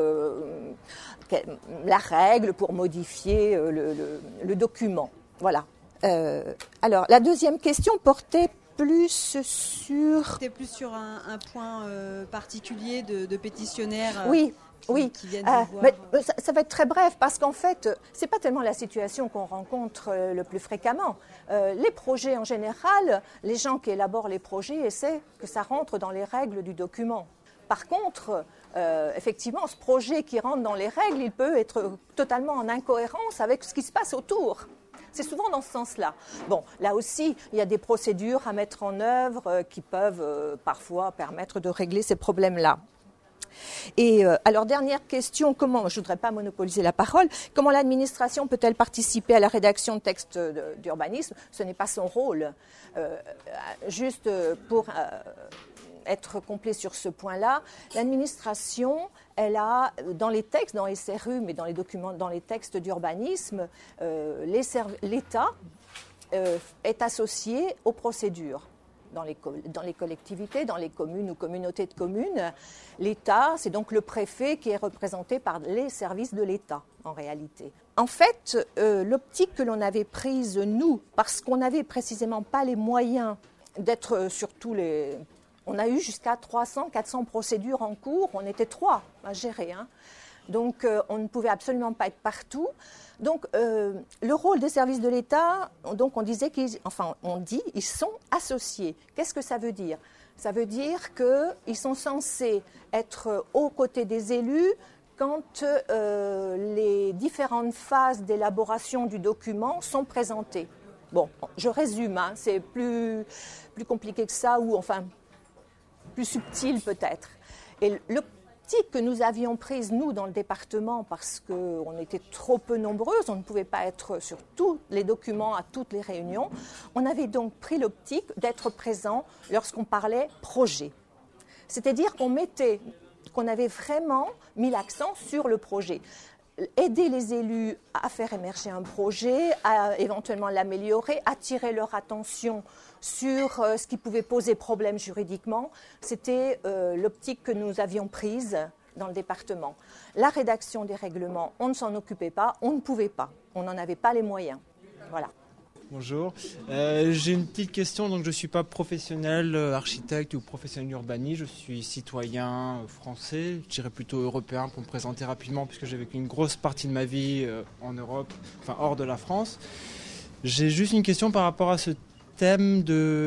E: la règle, pour modifier le document. Voilà. Alors, la deuxième question portait plus sur...
B: C'était plus sur un point particulier de pétitionnaires.
E: Oui.
B: Qui viennent vous voir.
E: Mais ça va être très bref parce qu'en fait, c'est pas tellement la situation qu'on rencontre le plus fréquemment. Les projets en général, les gens qui élaborent les projets essaient que ça rentre dans les règles du document. Par contre, effectivement, ce projet qui rentre dans les règles, il peut être totalement en incohérence avec ce qui se passe autour. C'est souvent dans ce sens-là. Bon, là aussi, il y a des procédures à mettre en œuvre qui peuvent parfois permettre de régler ces problèmes-là. Et alors, dernière question, je ne voudrais pas monopoliser la parole, comment l'administration peut-elle participer à la rédaction de textes d'urbanisme? Ce n'est pas son rôle. Juste pour être complet sur ce point-là, l'administration, elle a, dans les textes, dans les SRU, mais dans les documents, dans les textes d'urbanisme, l'État est associé aux procédures. Dans les collectivités, dans les communes ou communautés de communes, l'État, c'est donc le préfet qui est représenté par les services de l'État, en réalité. En fait, l'optique que l'on avait prise, nous, parce qu'on n'avait précisément pas les moyens d'être sur tous les... On a eu jusqu'à 300, 400 procédures en cours, on était 3 à gérer, hein. Donc, on ne pouvait absolument pas être partout. Donc, le rôle des services de l'État, donc on dit, ils sont associés. Qu'est-ce que ça veut dire? Ça veut dire qu'ils sont censés être aux côtés des élus quand les différentes phases d'élaboration du document sont présentées. Bon, je résume, hein, c'est plus compliqué que ça, ou enfin, plus subtil peut-être. Et que nous avions prise, nous, dans le département, parce qu'on était trop peu nombreuses, on ne pouvait pas être sur tous les documents, à toutes les réunions, on avait donc pris l'optique d'être présent lorsqu'on parlait projet. C'est-à-dire qu'on avait vraiment mis l'accent sur le projet. Aider les élus à faire émerger un projet, à éventuellement l'améliorer, attirer leur attention sur ce qui pouvait poser problème juridiquement, c'était l'optique que nous avions prise dans le département. La rédaction des règlements, on ne s'en occupait pas, on ne pouvait pas, on n'en avait pas les moyens. Voilà.
F: Bonjour. J'ai une petite question. Donc, je ne suis pas professionnel architecte ou professionnel urbaniste. Je suis citoyen français, je dirais plutôt européen pour me présenter rapidement, puisque j'ai vécu une grosse partie de ma vie en Europe, enfin hors de la France. J'ai juste une question par rapport à ce thème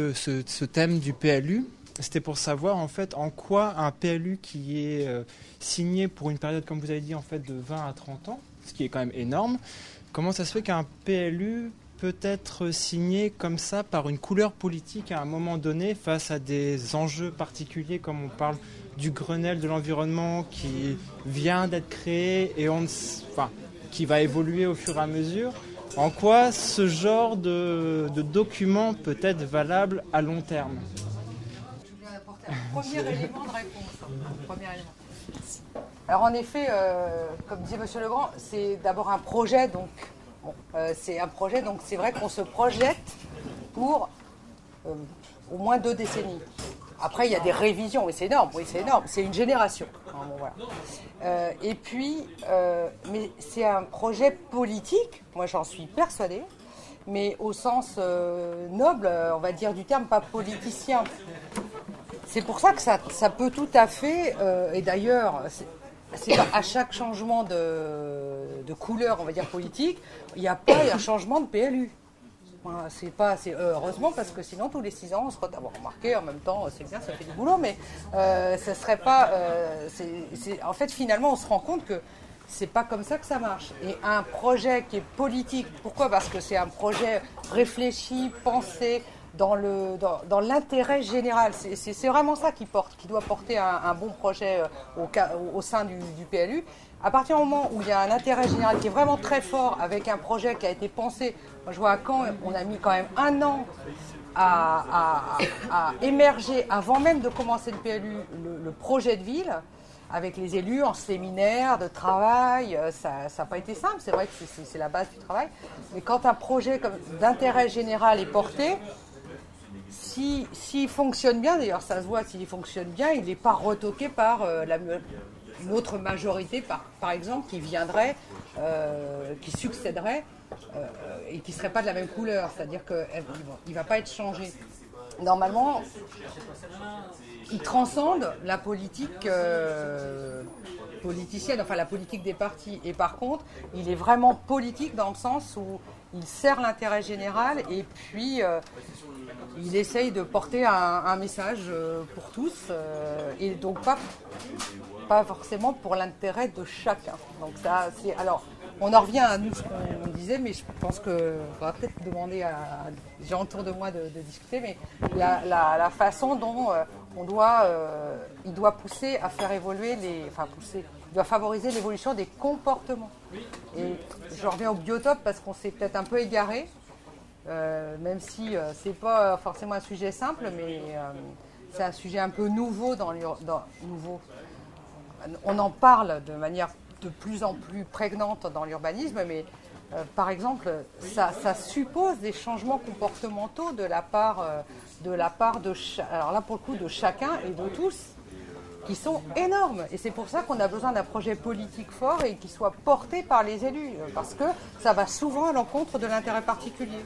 F: du PLU. C'était pour savoir en fait en quoi un PLU qui est signé pour une période, comme vous avez dit, en fait de 20 à 30 ans, ce qui est quand même énorme, comment ça se fait qu'un PLU peut être signé comme ça par une couleur politique à un moment donné face à des enjeux particuliers, comme on parle du Grenelle de l'environnement qui vient d'être créé et qui va évoluer au fur et à mesure. En quoi ce genre de document peut être valable à long terme?
C: Je vais apporter un premier élément de réponse. Alors en effet, comme disait M. Legrand, c'est d'abord un projet, donc c'est vrai qu'on se projette pour au moins 2 décennies. Après, il y a des révisions, et c'est énorme, c'est une génération. Bon, voilà. Et puis, mais c'est un projet politique, moi j'en suis persuadée, mais au sens noble, on va dire du terme, pas politicien. C'est pour ça que ça peut tout à fait, et d'ailleurs, c'est à chaque changement de couleur, on va dire politique, il n'y a pas un changement de PLU. Voilà, heureusement, parce que sinon tous les 6 ans on se retrouve. Remarqué en même temps, c'est bien, ça fait du boulot, mais ça serait pas. En fait, finalement, on se rend compte que c'est pas comme ça que ça marche. Et un projet qui est politique, pourquoi ? Parce que c'est un projet réfléchi, pensé dans l'intérêt général. C'est vraiment ça qui doit porter un bon projet au sein du PLU. À partir du moment où il y a un intérêt général qui est vraiment très fort, avec un projet qui a été pensé, moi je vois à Caen, on a mis quand même 1 an à émerger, avant même de commencer le PLU, le projet de ville, avec les élus en séminaire, de travail. Ça n'a pas été simple, c'est vrai que c'est la base du travail. Mais quand un projet d'intérêt général est porté, s'il fonctionne bien, d'ailleurs ça se voit, s'il fonctionne bien, il n'est pas retoqué par une autre majorité, par exemple, qui viendrait, qui succéderait et qui ne serait pas de la même couleur. C'est-à-dire qu'il ne va pas être changé. Normalement, il transcende la politique politicienne, enfin la politique des partis. Et par contre, il est vraiment politique dans le sens où il sert l'intérêt général et puis il essaye de porter un message pour tous et donc pas forcément pour l'intérêt de chacun. Donc ça, alors, on en revient à nous ce qu'on disait, mais je pense qu'il faudra peut-être demander à des gens autour de moi de discuter, mais la façon dont il doit pousser à faire évoluer il doit favoriser l'évolution des comportements. Et je reviens au biotope parce qu'on s'est peut-être un peu égaré, même si c'est pas forcément un sujet simple, mais c'est un sujet un peu nouveau nouveau. On en parle de manière de plus en plus prégnante dans l'urbanisme, mais par exemple, ça suppose des changements comportementaux de la part alors là pour le coup de chacun et de tous, qui sont énormes. Et c'est pour ça qu'on a besoin d'un projet politique fort et qui soit porté par les élus, parce que ça va souvent à l'encontre de l'intérêt particulier.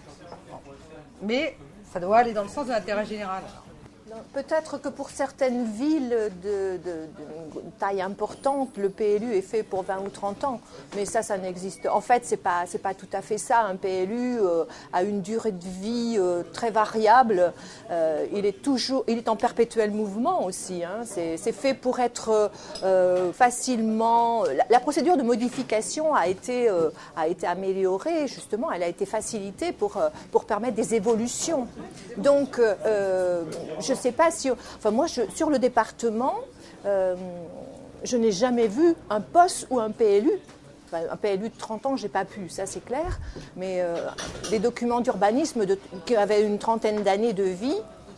C: Mais ça doit aller dans le sens de l'intérêt général.
E: Peut-être que pour certaines villes de taille importante, le PLU est fait pour 20 ou 30 ans, mais ça n'existe. En fait, c'est pas tout à fait ça. Un PLU a une durée de vie très variable. Il est en perpétuel mouvement aussi. Hein. C'est fait pour être facilement. La procédure de modification a été améliorée, justement. Elle a été facilitée pour permettre des évolutions. Donc, je sais pas si... Enfin, moi, sur le département, je n'ai jamais vu un POS ou un PLU. Enfin, un PLU de 30 ans, je n'ai pas pu, ça c'est clair. Mais des documents d'urbanisme qui avaient une trentaine d'années de vie,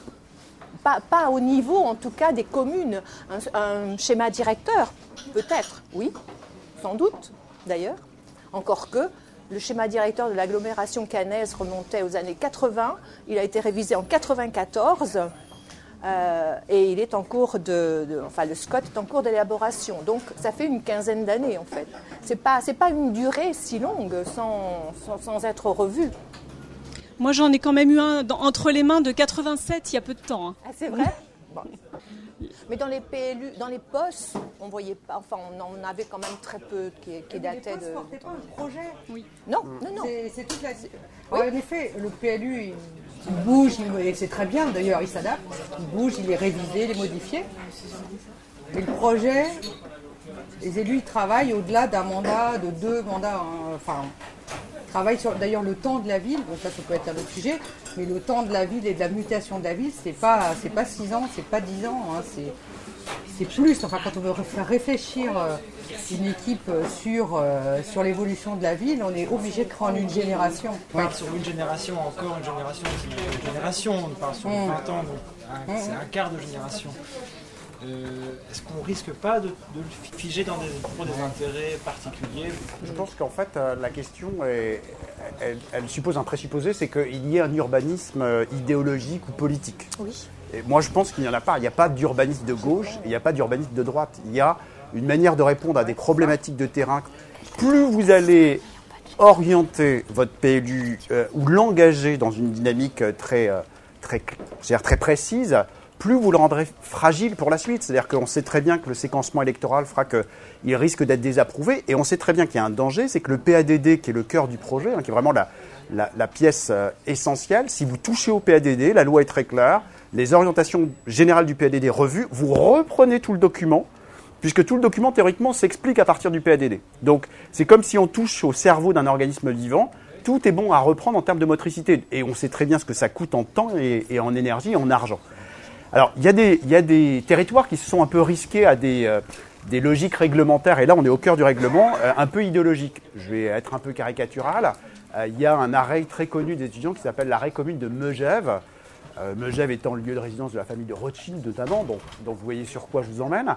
E: pas au niveau, en tout cas, des communes. Un schéma directeur, peut-être, oui, sans doute, d'ailleurs. Encore que... Le schéma directeur de l'agglomération caennaise remontait aux années 80. Il a été révisé en 94 et il est en cours le SCOT est en cours d'élaboration. Donc ça fait une quinzaine d'années en fait. C'est pas une durée si longue sans être revue.
A: Moi, j'en ai quand même eu un entre les mains de 87 il y a peu de temps.
E: Ah, c'est vrai. Bon. Mais dans les PLU, dans les POS, on voyait pas. Enfin, on en avait quand même très peu qui dataient de.
C: portait pas un projet.
A: Oui.
E: Non.
C: C'est toute la. En effet, le PLU, il bouge, et c'est très bien d'ailleurs, il s'adapte. Il bouge, il est révisé, il est modifié. Mais le projet, les élus, ils travaillent au-delà d'un mandat, de 2 mandats. Enfin, ils travaillent sur d'ailleurs le temps de la ville. Bon, ça peut être un autre sujet. Mais le temps de la ville et de la mutation de la ville, c'est pas 6 ans, c'est pas 10 ans. Hein, c'est plus. Enfin, quand on veut faire réfléchir une équipe sur l'évolution de la ville, on est obligé de prendre une génération.
F: On parle sur une génération, encore une génération, c'est une génération, on parle sur 20 ans, donc c'est un quart de génération. Est-ce qu'on risque pas de le figer pour des intérêts particuliers?
D: Je pense qu'en fait, la question, elle suppose un présupposé, c'est qu'il y ait un urbanisme idéologique ou politique.
E: Oui.
D: Et moi, je pense qu'il n'y en a pas. Il n'y a pas d'urbanisme de gauche et il n'y a pas d'urbanisme de droite. Il y a une manière de répondre à des problématiques de terrain. Plus vous allez orienter votre PLU ou l'engager dans une dynamique très précise, plus vous le rendrez fragile pour la suite. C'est-à-dire qu'on sait très bien que le séquencement électoral fera qu'il risque d'être désapprouvé. Et on sait très bien qu'il y a un danger, c'est que le PADD, qui est le cœur du projet, qui est vraiment la pièce essentielle, si vous touchez au PADD, la loi est très claire, les orientations générales du PADD revues, vous reprenez tout le document, puisque tout le document, théoriquement, s'explique à partir du PADD. Donc, c'est comme si on touche au cerveau d'un organisme vivant. Tout est bon à reprendre en termes de motricité. Et on sait très bien ce que ça coûte en temps et en énergie et en argent. Alors, il y a des territoires qui se sont un peu risqués à des logiques réglementaires, et là, on est au cœur du règlement, un peu idéologique. Je vais être un peu caricatural. Il y a un arrêt très connu des étudiants qui s'appelle l'arrêt commune de Megève. Megève étant le lieu de résidence de la famille de Rothschild, notamment, donc vous voyez sur quoi je vous emmène.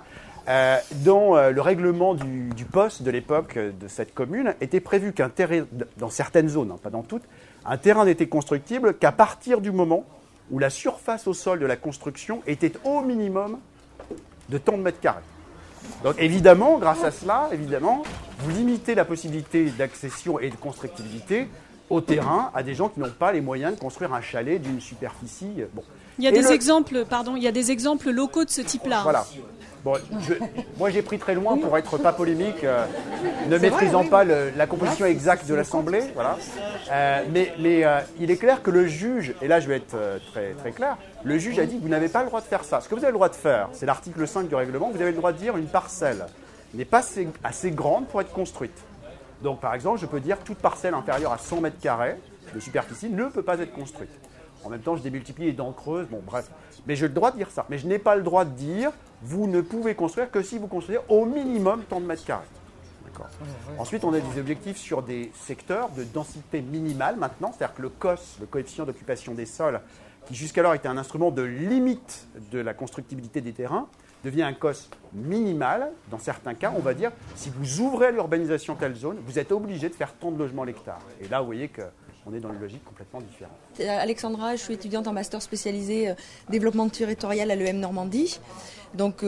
D: Dans le règlement du POS de l'époque de cette commune, était prévu qu'un terrain, dans certaines zones, pas dans toutes, un terrain n'était constructible qu'à partir du moment où la surface au sol de la construction était au minimum de tant de mètres carrés. Donc évidemment, grâce à cela, vous limitez la possibilité d'accession et de constructibilité au terrain à des gens qui n'ont pas les moyens de construire un chalet d'une superficie. Bon.
A: Il y a des exemples locaux de ce type-là.
D: Voilà. Bon, moi j'ai pris très loin pour être pas polémique, ne maîtrisant pas la composition exacte de l'Assemblée. Voilà. Mais il est clair que le juge, et là je vais être très, très clair, le juge a dit que vous n'avez pas le droit de faire ça. Ce que vous avez le droit de faire, c'est l'article 5 du règlement, vous avez le droit de dire une parcelle n'est pas assez grande pour être construite. Donc par exemple, je peux dire toute parcelle inférieure à 100 mètres carrés de superficie ne peut pas être construite. En même temps, je démultiplie les dents creuses, bon bref. Mais j'ai le droit de dire ça. Mais je n'ai pas le droit de dire, vous ne pouvez construire que si vous construisez au minimum tant de mètres carrés. D'accord. Ensuite, on a des objectifs sur des secteurs de densité minimale maintenant, c'est-à-dire que le COS, le coefficient d'occupation des sols, qui jusqu'alors était un instrument de limite de la constructibilité des terrains, devient un COS minimal. Dans certains cas, on va dire, si vous ouvrez à l'urbanisation telle zone, vous êtes obligé de faire tant de logements à l'hectare. Et là, vous voyez qu'on est dans une logique complètement différente.
G: Alexandra, je suis étudiante en master spécialisé développement territorial à l'EM Normandie. Donc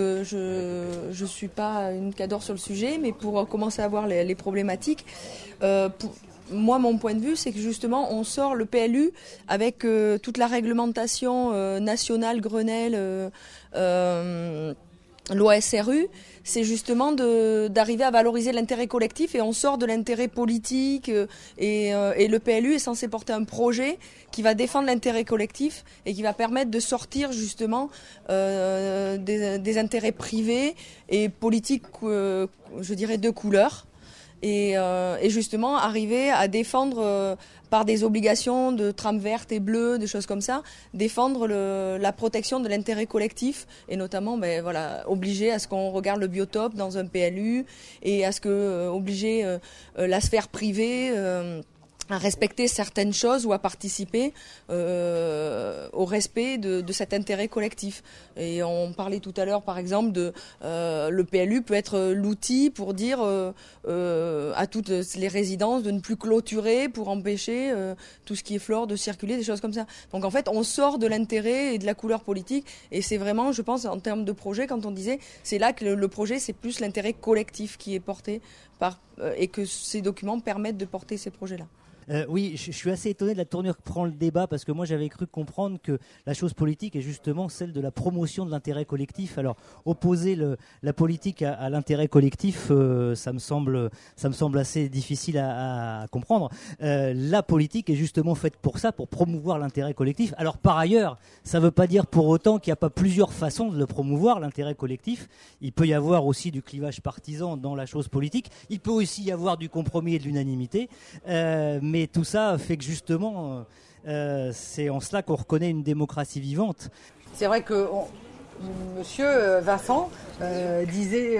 G: je ne suis pas une cadre sur le sujet, mais pour commencer à voir les problématiques, moi, mon point de vue, c'est que justement, on sort le PLU avec toute la réglementation nationale, Grenelle, loi SRU, c'est justement d'arriver à valoriser l'intérêt collectif, et on sort de l'intérêt politique, et le PLU est censé porter un projet qui va défendre l'intérêt collectif et qui va permettre de sortir justement des intérêts privés et politiques, je dirais, de couleur. Et justement arriver à défendre par des obligations de trame verte et bleue, des choses comme ça, défendre la protection de l'intérêt collectif, et notamment obliger à ce qu'on regarde le biotope dans un PLU, et à ce que obliger la sphère privée à respecter certaines choses ou à participer au respect de cet intérêt collectif. Et on parlait tout à l'heure, par exemple, le PLU peut être l'outil pour dire à toutes les résidences de ne plus clôturer pour empêcher tout ce qui est flore de circuler, des choses comme ça. Donc en fait, on sort de l'intérêt et de la couleur politique, et c'est vraiment, je pense, en termes de projet, quand on disait, c'est là que le projet, c'est plus l'intérêt collectif qui est porté et que ces documents permettent de porter ces projets-là.
H: Oui, je suis assez étonné de la tournure que prend le débat parce que moi j'avais cru comprendre que la chose politique est justement celle de la promotion de l'intérêt collectif. Alors opposer la politique à l'intérêt collectif, ça me semble assez difficile à comprendre. La politique est justement faite pour ça, pour promouvoir l'intérêt collectif. Alors par ailleurs, ça ne veut pas dire pour autant qu'il n'y a pas plusieurs façons de le promouvoir, l'intérêt collectif. Il peut y avoir aussi du clivage partisan dans la chose politique. Il peut aussi y avoir du compromis et de l'unanimité. Mais tout ça fait que justement, c'est en cela qu'on reconnaît une démocratie vivante.
C: C'est vrai que Monsieur Vincent disait,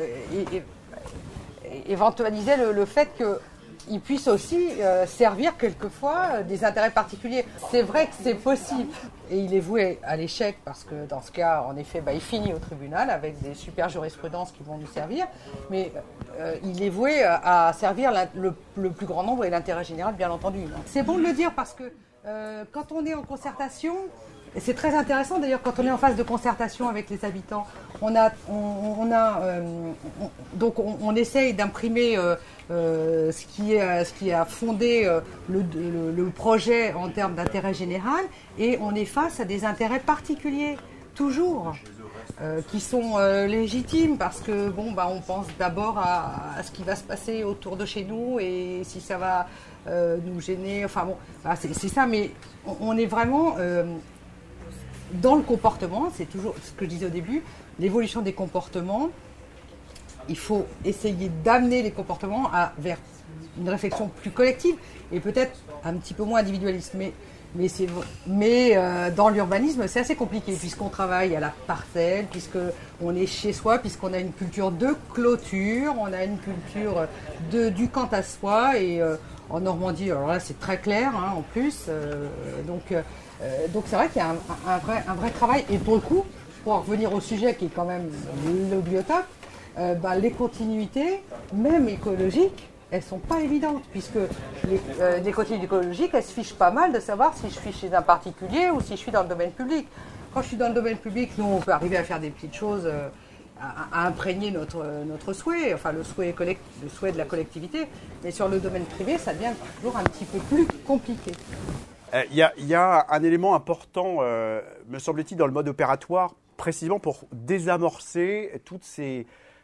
C: éventualisait le fait qu'il puisse aussi servir quelquefois des intérêts particuliers. C'est vrai que c'est possible. Et il est voué à l'échec parce que dans ce cas, en effet, il finit au tribunal avec des super jurisprudences qui vont nous servir. Mais il est voué à servir le plus grand nombre et l'intérêt général, bien entendu. C'est bon de le dire parce que quand on est en concertation, et c'est très intéressant d'ailleurs quand on est en phase de concertation avec les habitants, on essaye d'imprimer ce qui a fondé le projet en termes d'intérêt général, et on est face à des intérêts particuliers, toujours, qui sont légitimes parce que on pense d'abord à ce qui va se passer autour de chez nous et si ça va nous gêner. C'est ça, mais on est vraiment dans le comportement. C'est toujours ce que je disais au début, l'évolution des comportements. Il faut essayer d'amener les comportements vers une réflexion plus collective et peut-être un petit peu moins individualiste. Mais dans l'urbanisme, c'est assez compliqué puisqu'on travaille à la parcelle, puisqu'on est chez soi, puisqu'on a une culture de clôture, on a une culture du quant à soi. Et en Normandie, alors là, c'est très clair en plus. Donc c'est vrai qu'il y a un vrai travail. Et pour le coup, pour en revenir au sujet qui est quand même le biotope, les continuités, même écologiques, elles sont pas évidentes, puisque les continuités écologiques, elles se fichent pas mal de savoir si je suis chez un particulier ou si je suis dans le domaine public. Quand je suis dans le domaine public, nous, on peut arriver à faire des petites choses, à imprégner notre souhait, enfin le souhait de la collectivité, mais sur le domaine privé, ça devient toujours un petit peu plus compliqué.
D: Il y a un élément important, me semble-t-il, dans le mode opératoire, précisément pour désamorcer toutes ces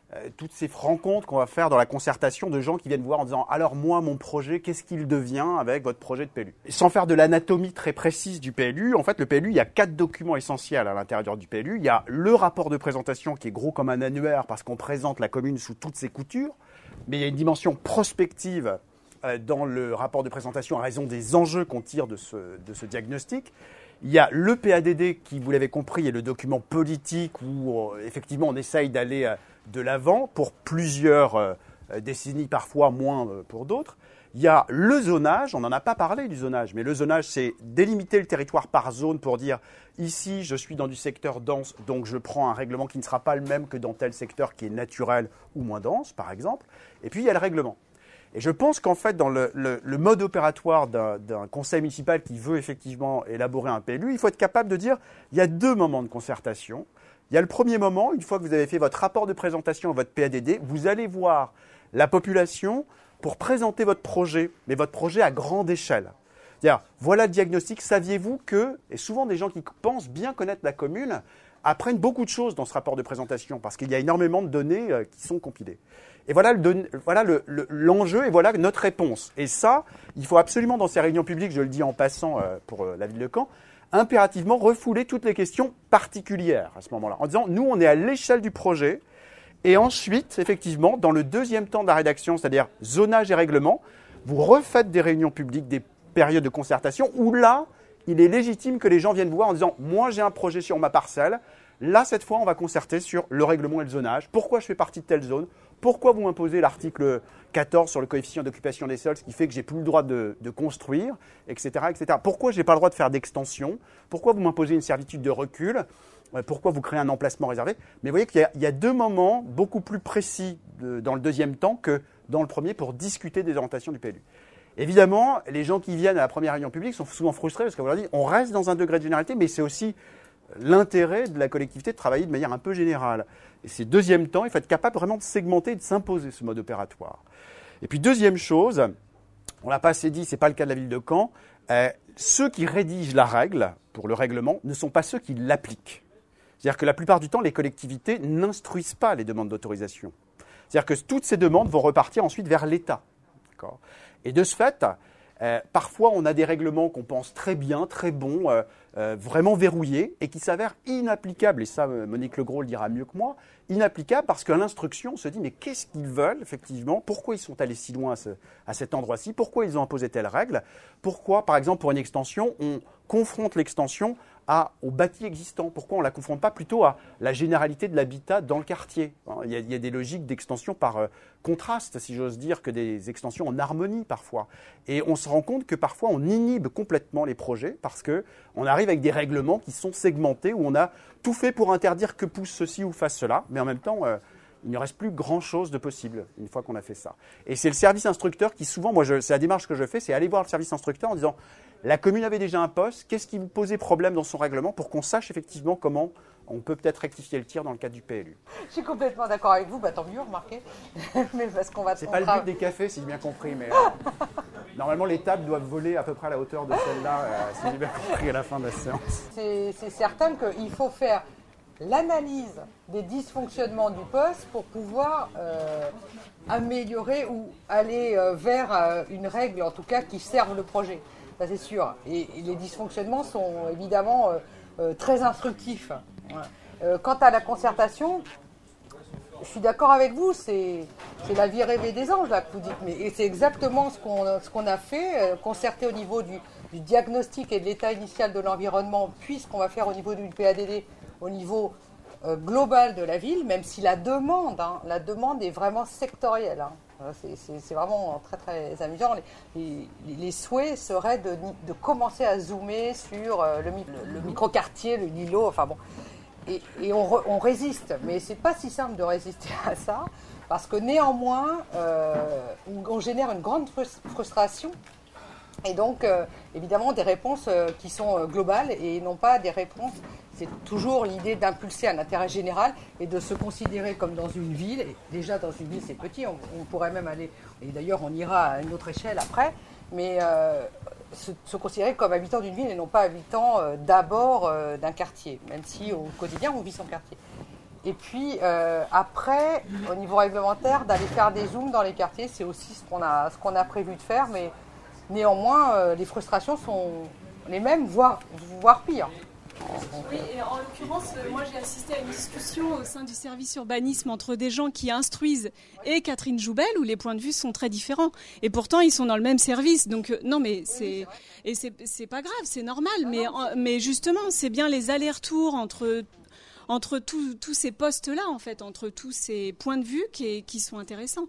D: rencontres qu'on va faire dans la concertation de gens qui viennent voir en disant « Alors moi, mon projet, qu'est-ce qu'il devient avec votre projet de PLU ?» Sans faire de l'anatomie très précise du PLU, en fait, le PLU, il y a 4 documents essentiels à l'intérieur du PLU. Il y a le rapport de présentation qui est gros comme un annuaire parce qu'on présente la commune sous toutes ses coutures, mais il y a une dimension prospective dans le rapport de présentation à raison des enjeux qu'on tire de ce diagnostic. Il y a le PADD qui, vous l'avez compris, est le document politique où effectivement on essaye d'aller de l'avant pour plusieurs décennies, parfois moins pour d'autres. Il y a le zonage, on n'en a pas parlé du zonage, mais le zonage c'est délimiter le territoire par zone pour dire ici je suis dans du secteur dense, donc je prends un règlement qui ne sera pas le même que dans tel secteur qui est naturel ou moins dense par exemple. Et puis il y a le règlement. Et je pense qu'en fait, dans le mode opératoire d'un conseil municipal qui veut effectivement élaborer un PLU, il faut être capable de dire il y a 2 moments de concertation. Il y a le premier moment, une fois que vous avez fait votre rapport de présentation, votre PADD, vous allez voir la population pour présenter votre projet, mais votre projet à grande échelle. C'est-à-dire, voilà le diagnostic, saviez-vous que, et souvent des gens qui pensent bien connaître la commune, apprennent beaucoup de choses dans ce rapport de présentation, parce qu'il y a énormément de données qui sont compilées. Et voilà l'enjeu et voilà notre réponse. Et ça, il faut absolument dans ces réunions publiques, je le dis en passant pour la ville de Caen, impérativement refouler toutes les questions particulières à ce moment-là, en disant nous on est à l'échelle du projet et ensuite effectivement dans le deuxième temps de la rédaction, c'est-à-dire zonage et règlement, vous refaites des réunions publiques, des périodes de concertation où là il est légitime que les gens viennent vous voir en disant moi j'ai un projet sur ma parcelle, là cette fois on va concerter sur le règlement et le zonage, pourquoi je fais partie de telle zone. Pourquoi vous m'imposez l'article 14 sur le coefficient d'occupation des sols, ce qui fait que j'ai plus le droit de construire, etc., etc. Pourquoi j'ai pas le droit de faire d'extension? Pourquoi vous m'imposez une servitude de recul? Pourquoi vous créez un emplacement réservé? Mais vous voyez qu'il y a 2 moments beaucoup plus précis dans le deuxième temps que dans le premier pour discuter des orientations du PLU. Évidemment, les gens qui viennent à la première réunion publique sont souvent frustrés parce qu'on leur dit on reste dans un degré de généralité, mais c'est aussi l'intérêt de la collectivité de travailler de manière un peu générale. Et c'est deuxième temps, il faut être capable vraiment de segmenter et de s'imposer ce mode opératoire. Et puis deuxième chose, on l'a pas assez dit, c'est pas le cas de la ville de Caen, ceux qui rédigent la règle pour le règlement ne sont pas ceux qui l'appliquent. C'est-à-dire que la plupart du temps, les collectivités n'instruisent pas les demandes d'autorisation. C'est-à-dire que toutes ces demandes vont repartir ensuite vers l'État. D'accord ? Et de ce fait, parfois on a des règlements qu'on pense très bien, très bons, vraiment verrouillés, et qui s'avèrent inapplicables. Et ça, Monique Legros le dira mieux que moi, inapplicables parce qu'à l'instruction, on se dit mais qu'est-ce qu'ils veulent effectivement ? Pourquoi ils sont allés si loin à cet endroit-ci ? Pourquoi ils ont imposé telle règle ? Pourquoi, par exemple, pour une extension, on confronte l'extension au bâti existant? Pourquoi on ne la confronte pas plutôt à la généralité de l'habitat dans le quartier? Il y a des logiques d'extension par contraste, si j'ose dire, que des extensions en harmonie parfois. Et on se rend compte que parfois on inhibe complètement les projets parce qu'on arrive avec des règlements qui sont segmentés, où on a tout fait pour interdire que pousse ceci ou fasse cela, mais en même temps, il ne reste plus grand-chose de possible une fois qu'on a fait ça. Et c'est le service instructeur qui souvent, c'est la démarche que je fais, c'est aller voir le service instructeur en disant la commune avait déjà un poste, qu'est-ce qui vous posait problème dans son règlement pour qu'on sache effectivement comment on peut peut-être rectifier le tir dans le cadre du PLU.
C: Je suis complètement d'accord avec vous, tant mieux, remarquez. Mais parce qu'on va.
D: C'est pas le but des cafés, si j'ai bien compris, mais normalement les tables doivent voler à peu près à la hauteur de celle-là, si j'ai bien compris à la fin de la séance.
C: C'est certain qu'il faut faire l'analyse des dysfonctionnements du poste pour pouvoir améliorer ou aller vers une règle, en tout cas, qui serve le projet. Ça, c'est sûr. Et les dysfonctionnements sont évidemment très instructifs. Quant à la concertation, je suis d'accord avec vous, c'est la vie rêvée des anges, là, que vous dites. Mais c'est exactement ce qu'on a fait, concerté au niveau du diagnostic et de l'état initial de l'environnement, puis ce qu'on va faire au niveau du PADD, au niveau global de la ville, même si la demande est vraiment sectorielle. C'est vraiment très très amusant. Les souhaits seraient de commencer à zoomer sur le microquartier, le Lilo, enfin bon. Et on résiste, mais c'est pas si simple de résister à ça, parce que néanmoins, on génère une grande frustration. Et donc, évidemment, des réponses qui sont globales et non pas des réponses. C'est toujours l'idée d'impulser un intérêt général et de se considérer comme dans une ville. Et déjà, dans une ville, c'est petit. On pourrait même aller, et d'ailleurs, on ira à une autre échelle après, mais se considérer comme habitant d'une ville et non pas habitant d'abord d'un quartier, même si au quotidien, on vit son quartier. Et puis, après, au niveau réglementaire, d'aller faire des zooms dans les quartiers, c'est aussi ce qu'on a prévu de faire, mais néanmoins, les frustrations sont les mêmes, voire pires.
A: Oui, et en l'occurrence, moi j'ai assisté à une discussion au sein du service urbanisme entre des gens qui instruisent et Catherine Joubel, où les points de vue sont très différents. Et pourtant, ils sont dans le même service. Donc, non, mais c'est pas grave, c'est normal. Mais justement, c'est bien les allers-retours entre tous ces postes-là, en fait, entre tous ces points de vue qui sont intéressants.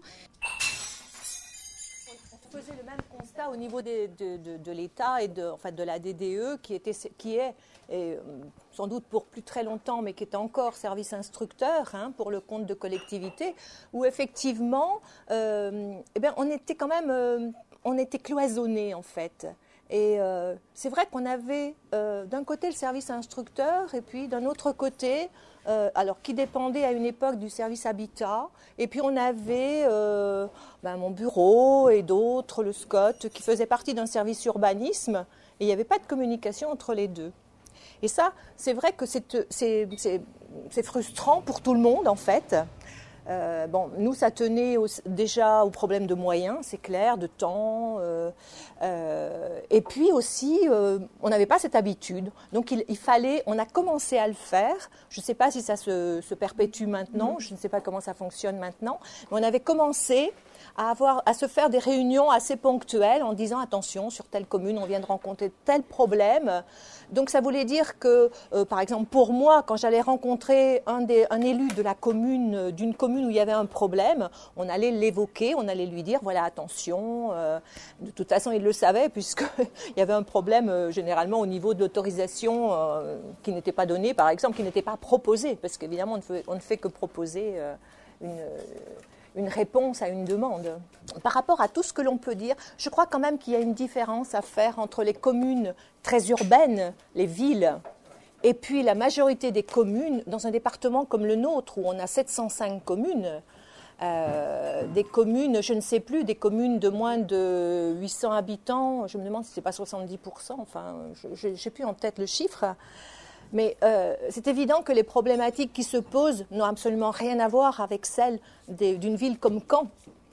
E: On faisait le même constat au niveau de l'État et de la DDE, qui est et sans doute pour plus très longtemps, mais qui est encore service instructeur pour le compte de collectivités, où effectivement, on était quand même, on était cloisonnés en fait. Et c'est vrai qu'on avait d'un côté le service instructeur et puis d'un autre côté, alors qui dépendait à une époque du service habitat, et puis on avait mon bureau et d'autres, le SCOT, qui faisaient partie d'un service urbanisme, et il n'y avait pas de communication entre les deux. Et ça, c'est vrai que c'est frustrant pour tout le monde en fait. Nous, ça tenait déjà au problème de moyens, c'est clair, de temps. Et puis aussi, on n'avait pas cette habitude. Donc, on a commencé à le faire. Je ne sais pas si ça se perpétue maintenant, je ne sais pas comment ça fonctionne maintenant. Mais on avait commencé à se faire des réunions assez ponctuelles en disant attention, sur telle commune, on vient de rencontrer tel problème. Donc ça voulait dire que, par exemple, pour moi, quand j'allais rencontrer un élu de la commune, d'une commune où il y avait un problème, on allait l'évoquer, on allait lui dire voilà, attention. De toute façon, il le savait puisqu'il y avait un problème généralement au niveau de l'autorisation qui n'était pas donnée, par exemple, qui n'était pas proposée, parce qu'évidemment, on ne fait que proposer une réponse à une demande. Par rapport à tout ce que l'on peut dire, je crois quand même qu'il y a une différence à faire entre les communes très urbaines, les villes, et puis la majorité des communes dans un département comme le nôtre, où on a 705 communes. des communes, je ne sais plus, des communes de moins de 800 habitants, je me demande si ce n'est pas 70%, enfin, je n'ai plus en tête le chiffre. Mais c'est évident que les problématiques qui se posent n'ont absolument rien à voir avec celles d'une ville comme Caen.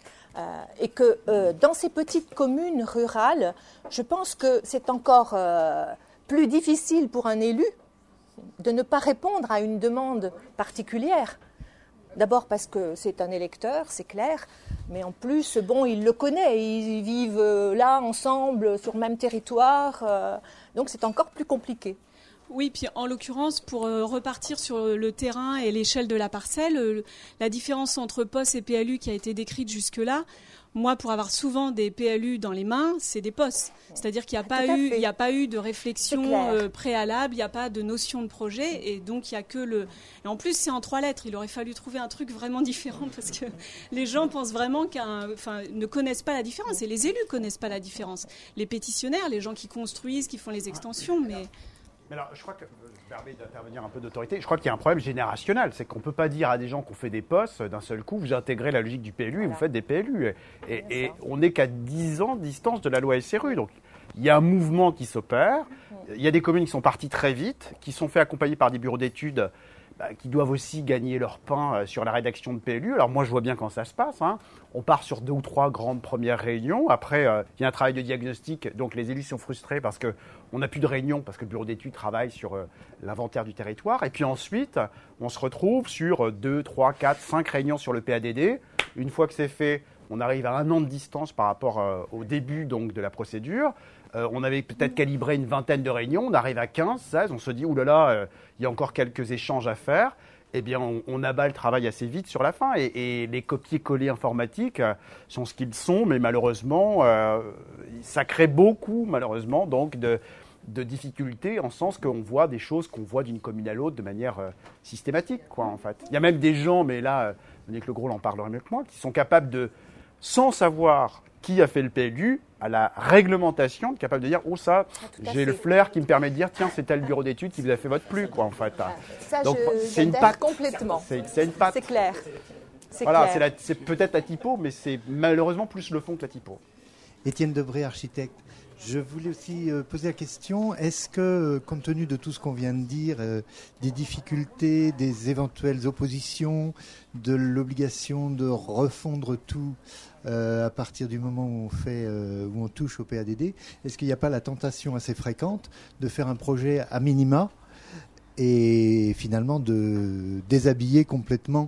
E: Et que dans ces petites communes rurales, je pense que c'est encore plus difficile pour un élu de ne pas répondre à une demande particulière. D'abord parce que c'est un électeur, c'est clair, mais en plus, bon, il le connaît, ils vivent là ensemble sur le même territoire, donc c'est encore plus compliqué.
A: Oui, puis en l'occurrence, pour repartir sur le terrain et l'échelle de la parcelle, la différence entre POS et PLU qui a été décrite jusque-là, moi, pour avoir souvent des PLU dans les mains, c'est des POS. C'est-à-dire qu'il n'y a pas eu de réflexion préalable, il n'y a pas de notion de projet, et donc il n'y a que le... Et en plus, c'est en 3 lettres. Il aurait fallu trouver un truc vraiment différent, parce que les gens pensent vraiment ne connaissent pas la différence, et les élus ne connaissent pas la différence. Les pétitionnaires, les gens qui construisent, qui font les extensions, mais...
D: Alors, je crois que, je me permets d'intervenir un peu d'autorité, je crois qu'il y a un problème générationnel, c'est qu'on ne peut pas dire à des gens qu'on fait des POS, d'un seul coup, vous intégrez la logique du PLU et vous faites des PLU. Et on n'est qu'à 10 ans de distance de la loi SRU. Donc, il y a un mouvement qui s'opère, il y a des communes qui sont parties très vite, qui sont fait accompagner par des bureaux d'études qui doivent aussi gagner leur pain sur la rédaction de PLU. Alors moi, je vois bien quand ça se passe. On part sur 2 ou 3 grandes premières réunions. Après, il y a un travail de diagnostic. Donc les élus sont frustrés parce qu'on n'a plus de réunions, parce que le bureau d'études travaille sur l'inventaire du territoire. Et puis ensuite, on se retrouve sur 2, 3, 4, 5 réunions sur le PADD. Une fois que c'est fait, on arrive à 1 an de distance par rapport au début donc, de la procédure. On avait peut-être calibré une 20aine de réunions, on arrive à 15, 16, on se dit, oulala, il y a encore quelques échanges à faire. Eh bien, on abat le travail assez vite sur la fin. Et les copier-coller informatiques sont ce qu'ils sont, mais malheureusement, ça crée beaucoup, malheureusement, donc de difficultés, en sens qu'on voit des choses qu'on voit d'une commune à l'autre de manière systématique, quoi, en fait. Il y a même des gens, mais là, Monique Le Gros en parlerait mieux que moi, qui sont capables de, sans savoir qui a fait le PLU, à la réglementation, capable de dire, oh ça, j'ai le flair qui me permet de dire, tiens, c'est tel bureau d'études qui vous a fait votre PLU, quoi, en fait.
E: Ça,
D: donc,
E: c'est une patte. Complètement.
D: C'est une patte.
E: C'est clair.
D: Voilà, c'est peut-être la typo, mais c'est malheureusement plus le fond que la typo.
I: Étienne Debré, architecte. Je voulais aussi poser la question, est-ce que, compte tenu de tout ce qu'on vient de dire, des difficultés, des éventuelles oppositions, de l'obligation de refondre tout à partir du moment où on touche au PADD, est-ce qu'il n'y a pas la tentation assez fréquente de faire un projet à minima et finalement de déshabiller complètement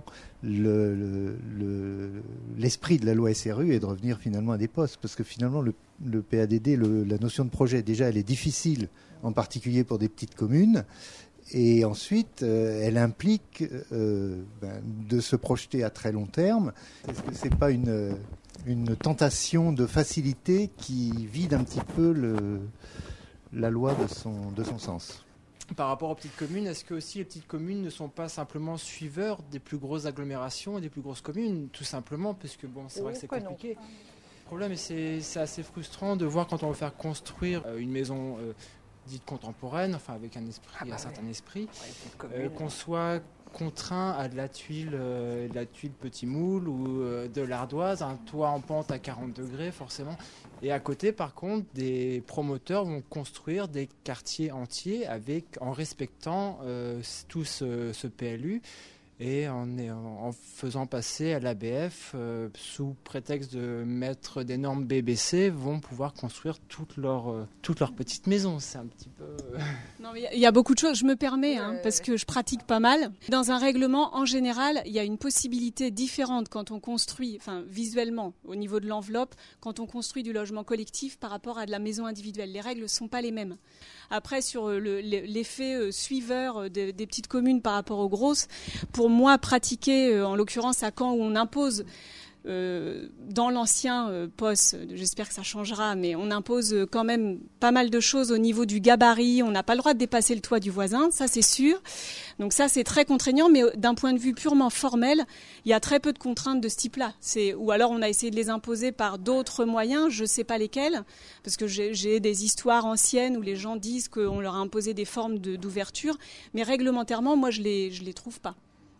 I: l'esprit de la loi SRU et de revenir finalement à des postes, parce que finalement le PADD, la notion de projet, déjà elle est difficile, en particulier pour des petites communes, et ensuite elle implique de se projeter à très long terme. Est-ce que c'est pas une tentation de facilité qui vide un petit peu la loi de son sens?
F: Par rapport aux petites communes, est-ce que aussi les petites communes ne sont pas simplement suiveurs des plus grosses agglomérations et des plus grosses communes, tout simplement, parce que bon, c'est vrai que c'est compliqué. Le problème, et c'est assez frustrant de voir quand on veut faire construire une maison dite contemporaine, enfin avec un certain esprit, qu'on soit contraint à de la tuile petit moule ou de l'ardoise, un toit en pente à 40 degrés forcément. Et à côté, par contre, des promoteurs vont construire des quartiers entiers en respectant tout ce PLU et en faisant passer à l'ABF, sous prétexte de mettre des normes BBC, vont pouvoir construire toutes leurs petites maisons. C'est un petit peu...
A: Non, mais il y a beaucoup de choses, je me permets, parce que je pratique pas mal. Dans un règlement, en général, il y a une possibilité différente quand on construit, enfin visuellement, au niveau de l'enveloppe, quand on construit du logement collectif par rapport à de la maison individuelle. Les règles ne sont pas les mêmes. Après, sur l'effet suiveur des petites communes par rapport aux grosses, pour moi, pratiquer, en l'occurrence à Caen, où on impose, dans l'ancien POS, j'espère que ça changera, mais on impose quand même pas mal de choses au niveau du gabarit. On n'a pas le droit de dépasser le toit du voisin, ça c'est sûr. Donc ça c'est très contraignant, mais d'un point de vue purement formel, il y a très peu de contraintes de ce type-là. Ou alors on a essayé de les imposer par d'autres moyens, je ne sais pas lesquels, parce que j'ai des histoires anciennes où les gens disent qu'on leur a imposé des formes d'ouverture, mais réglementairement, moi je les trouve pas.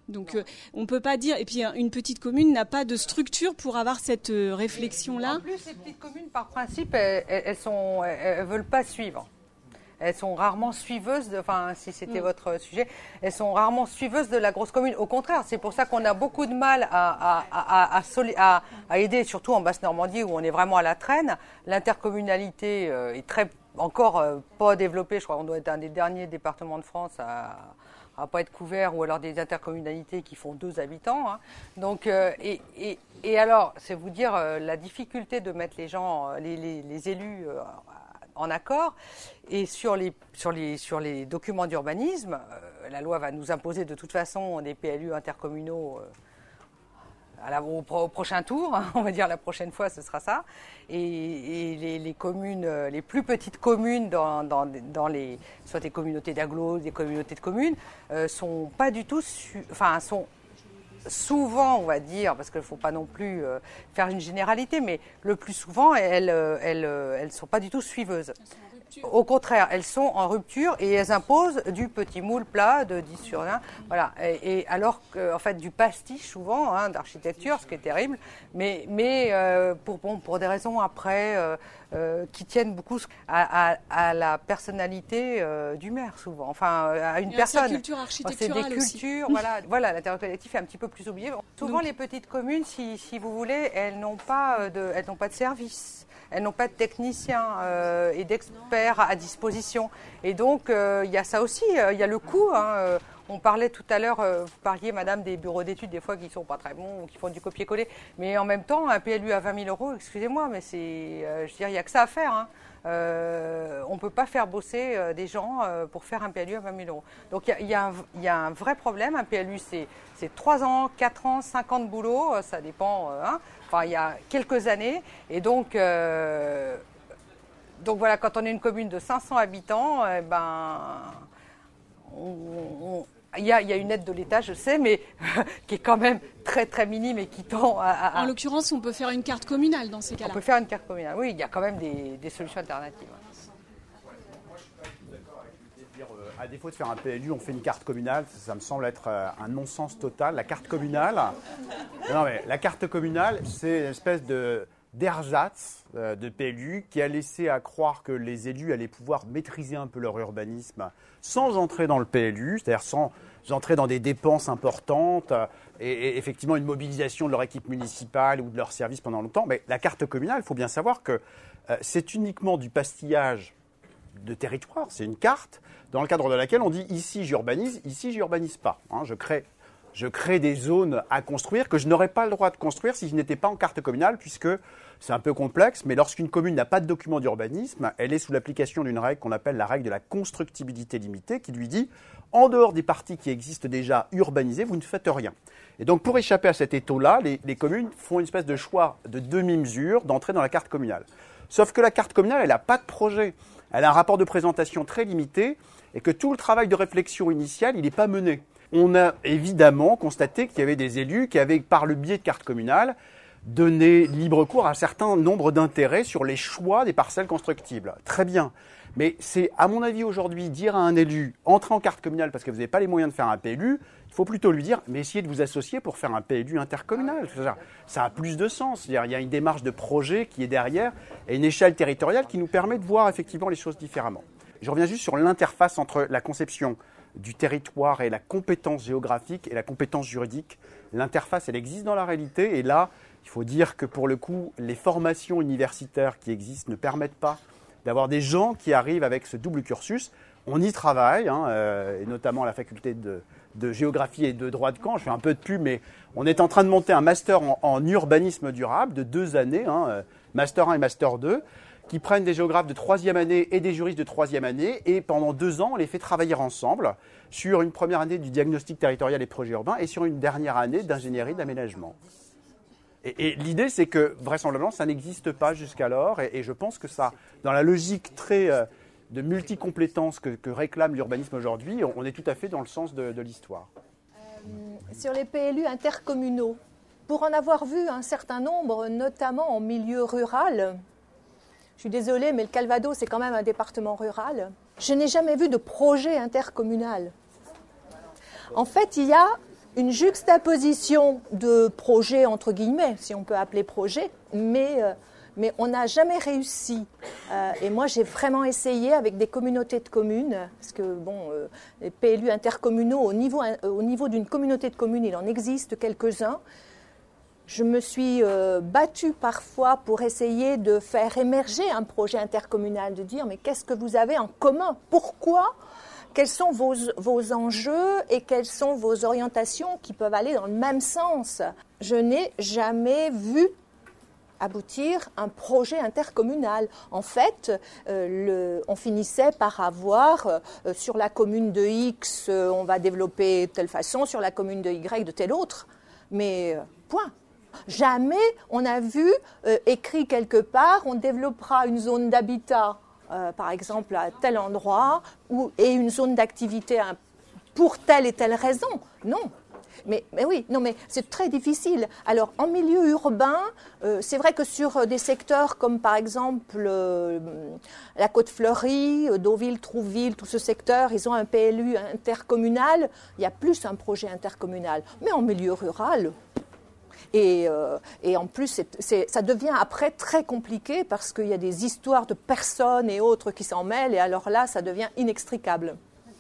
A: Donc on ne peut pas dire, et puis une petite commune n'a pas de structure pour avoir cette réflexion-là.
C: En plus, les petites communes, par principe, elles veulent pas suivre. Elles sont rarement suiveuses, si c'était votre sujet, elles sont rarement suiveuses de la grosse commune. Au contraire, c'est pour ça qu'on a beaucoup de mal à aider, surtout en Basse-Normandie où on est vraiment à la traîne. L'intercommunalité est encore pas développée. Je crois qu'on doit être un des derniers départements de France à pas être couvert, ou alors des intercommunalités qui font 2 habitants. Hein. Donc, et alors, c'est vous dire la difficulté de mettre les gens, les élus en accord. Et sur les documents d'urbanisme, la loi va nous imposer de toute façon des PLU intercommunaux au prochain tour, hein, on va dire la prochaine fois ce sera ça. Et les communes, les plus petites communes soit des communautés d'agglos, des communautés de communes, sont pas du tout, sont souvent, on va dire, parce qu'il ne faut pas non plus faire une généralité, mais le plus souvent, elles sont pas du tout suiveuses. Au contraire, elles sont en rupture et elles imposent du petit moule plat de 10 sur 1. Voilà. Et alors qu'en fait, du pastiche souvent, hein, d'architecture, ce qui est terrible, mais pour des raisons après qui tiennent beaucoup à la personnalité du maire souvent. Enfin, à une personne.
A: C'est culture architecturale
C: c'est des cultures. Voilà, l'intérêt collectif est un petit peu plus oublié. Souvent, les petites communes, si vous voulez, elles n'ont pas de service. Elles n'ont pas de techniciens et d'experts à disposition. Et donc, il y a ça aussi, il y a le coût. Hein, on parlait tout à l'heure, vous parliez, madame, des bureaux d'études, des fois, qui ne sont pas très bons ou qui font du copier-coller. Mais en même temps, un PLU à 20 000 €, excusez-moi, mais je veux dire, il n'y a que ça à faire. Hein. On ne peut pas faire bosser des gens pour faire un PLU à 20 000 €. Donc, il y a un vrai problème. Un PLU, c'est 3 ans, 4 ans, 5 ans de boulot, ça dépend. Il y a quelques années. Et donc voilà, quand on est une commune de 500 habitants, il y a une aide de l'État, je sais, mais qui est quand même très très minime et qui tend à...
A: En l'occurrence, on peut faire une carte communale dans ces cas-là.
C: On peut faire une carte communale, oui, il y a quand même des solutions alternatives.
D: À défaut de faire un PLU, on fait une carte communale. Ça me semble être un non-sens total. La carte communale, la carte communale, c'est une espèce d'ersatz de PLU qui a laissé à croire que les élus allaient pouvoir maîtriser un peu leur urbanisme sans entrer dans le PLU, c'est-à-dire sans entrer dans des dépenses importantes et effectivement une mobilisation de leur équipe municipale ou de leur service pendant longtemps. Mais la carte communale, il faut bien savoir que c'est uniquement du pastillage de territoire, c'est une carte dans le cadre de laquelle on dit ici j'urbanise, ici j'urbanise pas. Hein, je crée des zones à construire que je n'aurais pas le droit de construire si je n'étais pas en carte communale, puisque c'est un peu complexe, mais lorsqu'une commune n'a pas de document d'urbanisme, elle est sous l'application d'une règle qu'on appelle la règle de la constructibilité limitée, qui lui dit, en dehors des parties qui existent déjà urbanisées, vous ne faites rien. Et donc pour échapper à cet étau-là, les communes font une espèce de choix de demi-mesure d'entrer dans la carte communale. Sauf que la carte communale, elle n'a pas de projet. Elle a un rapport de présentation très limité et que tout le travail de réflexion initial, il n'est pas mené. On a évidemment constaté qu'il y avait des élus qui avaient, par le biais de cartes communales, donné libre cours à un certain nombre d'intérêts sur les choix des parcelles constructibles. Très bien. Mais c'est, à mon avis, aujourd'hui, dire à un élu, entrez en carte communale parce que vous n'avez pas les moyens de faire un PLU, il faut plutôt lui dire, mais essayez de vous associer pour faire un PLU intercommunal. Ça a plus de sens. C'est-à-dire, il y a une démarche de projet qui est derrière et une échelle territoriale qui nous permet de voir effectivement les choses différemment. Je reviens juste sur l'interface entre la conception du territoire et la compétence géographique et la compétence juridique. L'interface, elle existe dans la réalité et là, il faut dire que pour le coup, les formations universitaires qui existent ne permettent pas d'avoir des gens qui arrivent avec ce double cursus. On y travaille, et notamment à la faculté de géographie et de droit de Caen. Je fais un peu de pub, mais on est en train de monter un master en urbanisme durable de 2 années, master 1 et master 2, qui prennent des géographes de 3e année et des juristes de 3e année. Et pendant 2 ans, on les fait travailler ensemble sur une première année du diagnostic territorial et projet urbain et sur une dernière année d'ingénierie d'aménagement. Et l'idée, c'est que, vraisemblablement, ça n'existe pas jusqu'alors. Et je pense que ça, dans la logique très de multicompétence que réclame l'urbanisme aujourd'hui, on est tout à fait dans le sens de l'histoire.
E: Sur les PLU intercommunaux, pour en avoir vu un certain nombre, notamment en milieu rural, je suis désolée, mais le Calvados, c'est quand même un département rural, je n'ai jamais vu de projet intercommunal. En fait, il y a une juxtaposition de projets, entre guillemets, si on peut appeler projet, mais on n'a jamais réussi. Et moi, j'ai vraiment essayé avec des communautés de communes, parce que les PLU intercommunaux, au niveau d'une communauté de communes, il en existe quelques-uns. Je me suis battue parfois pour essayer de faire émerger un projet intercommunal, de dire mais qu'est-ce que vous avez en commun? Pourquoi? Quels sont vos enjeux et quelles sont vos orientations qui peuvent aller dans le même sens? Je n'ai jamais vu aboutir un projet intercommunal. En fait, on finissait par avoir sur la commune de X, on va développer de telle façon, sur la commune de Y de telle autre. Mais point. Jamais on a vu écrit quelque part, on développera une zone d'habitat, par exemple à tel endroit, et une zone d'activité pour telle et telle raison. Non. Mais oui, non, mais c'est très difficile. Alors, en milieu urbain, c'est vrai que sur des secteurs comme, par exemple, la Côte-Fleurie, Deauville, Trouville, tout ce secteur, ils ont un PLU intercommunal. Il y a plus un projet intercommunal. Mais en milieu rural... Et en plus, ça devient après très compliqué parce qu'il y a des histoires de personnes et autres qui s'en mêlent. Et alors là, ça devient inextricable.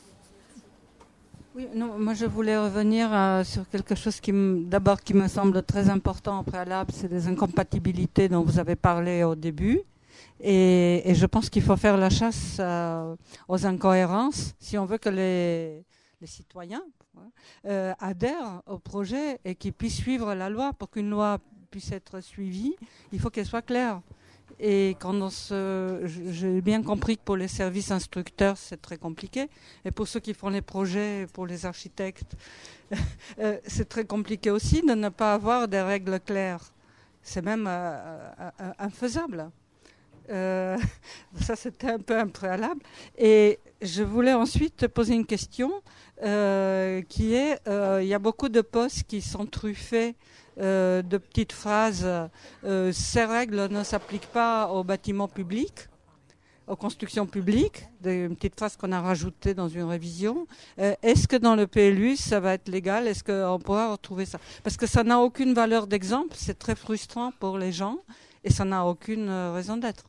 J: Oui, non, moi je voulais revenir sur quelque chose qui me semble très important au préalable, c'est des incompatibilités dont vous avez parlé au début. Et je pense qu'il faut faire la chasse aux incohérences si on veut que les citoyens adhèrent au projet et qu'ils puissent suivre la loi. Pour qu'une loi puisse être suivie, il faut qu'elle soit claire. Et quand j'ai bien compris que pour les services instructeurs, c'est très compliqué. Et pour ceux qui font les projets, pour les architectes, c'est très compliqué aussi de ne pas avoir des règles claires. C'est même infaisable. Ça, c'était un peu un préalable. Et je voulais ensuite te poser une question qui est, il y a beaucoup de postes qui sont truffés de petites phrases. Ces règles ne s'appliquent pas aux bâtiments publics, aux constructions publiques, des petites phrases qu'on a rajoutées dans une révision. Est-ce que dans le PLU, ça va être légal? Est-ce qu'on pourra retrouver ça? Parce que ça n'a aucune valeur d'exemple, c'est très frustrant pour les gens et ça n'a aucune raison d'être.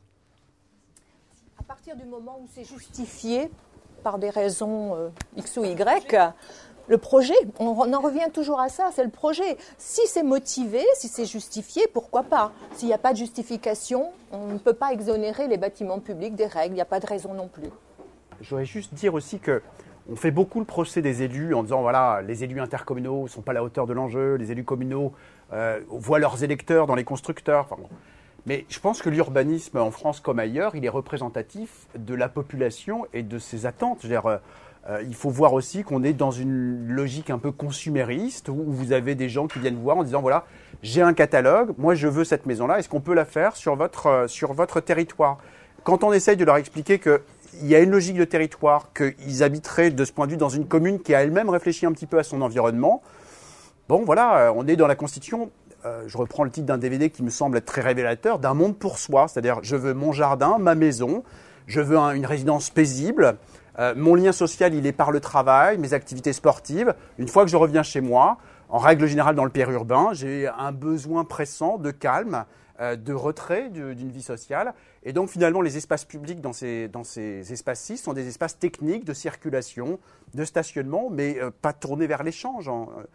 E: À partir du moment où c'est justifié par des raisons X ou Y, le projet, on en revient toujours à ça, c'est le projet. Si c'est motivé, si c'est justifié, pourquoi pas? S'il n'y a pas de justification, on ne peut pas exonérer les bâtiments publics des règles, il n'y a pas de raison non plus.
D: Je voudrais juste dire aussi qu'on fait beaucoup le procès des élus en disant voilà, les élus intercommunaux ne sont pas à la hauteur de l'enjeu, les élus communaux voient leurs électeurs dans les constructeurs. Enfin, bon. Mais je pense que l'urbanisme en France comme ailleurs, il est représentatif de la population et de ses attentes. Je veux dire, il faut voir aussi qu'on est dans une logique un peu consumériste où vous avez des gens qui viennent voir en disant voilà, j'ai un catalogue, moi je veux cette maison-là, est-ce qu'on peut la faire sur votre territoire? Quand on essaye de leur expliquer qu'il y a une logique de territoire, qu'ils habiteraient de ce point de vue dans une commune qui a elle-même réfléchi un petit peu à son environnement, bon voilà, on est dans la constitution. Je reprends le titre d'un DVD qui me semble être très révélateur, d'un monde pour soi, c'est-à-dire je veux mon jardin, ma maison, je veux une résidence paisible, mon lien social il est par le travail, mes activités sportives. Une fois que je reviens chez moi, en règle générale dans le périurbain, j'ai un besoin pressant de calme, de retrait d'une vie sociale. Et donc finalement les espaces publics dans ces espaces-ci sont des espaces techniques de circulation, de stationnement, mais pas tournés vers l'échange.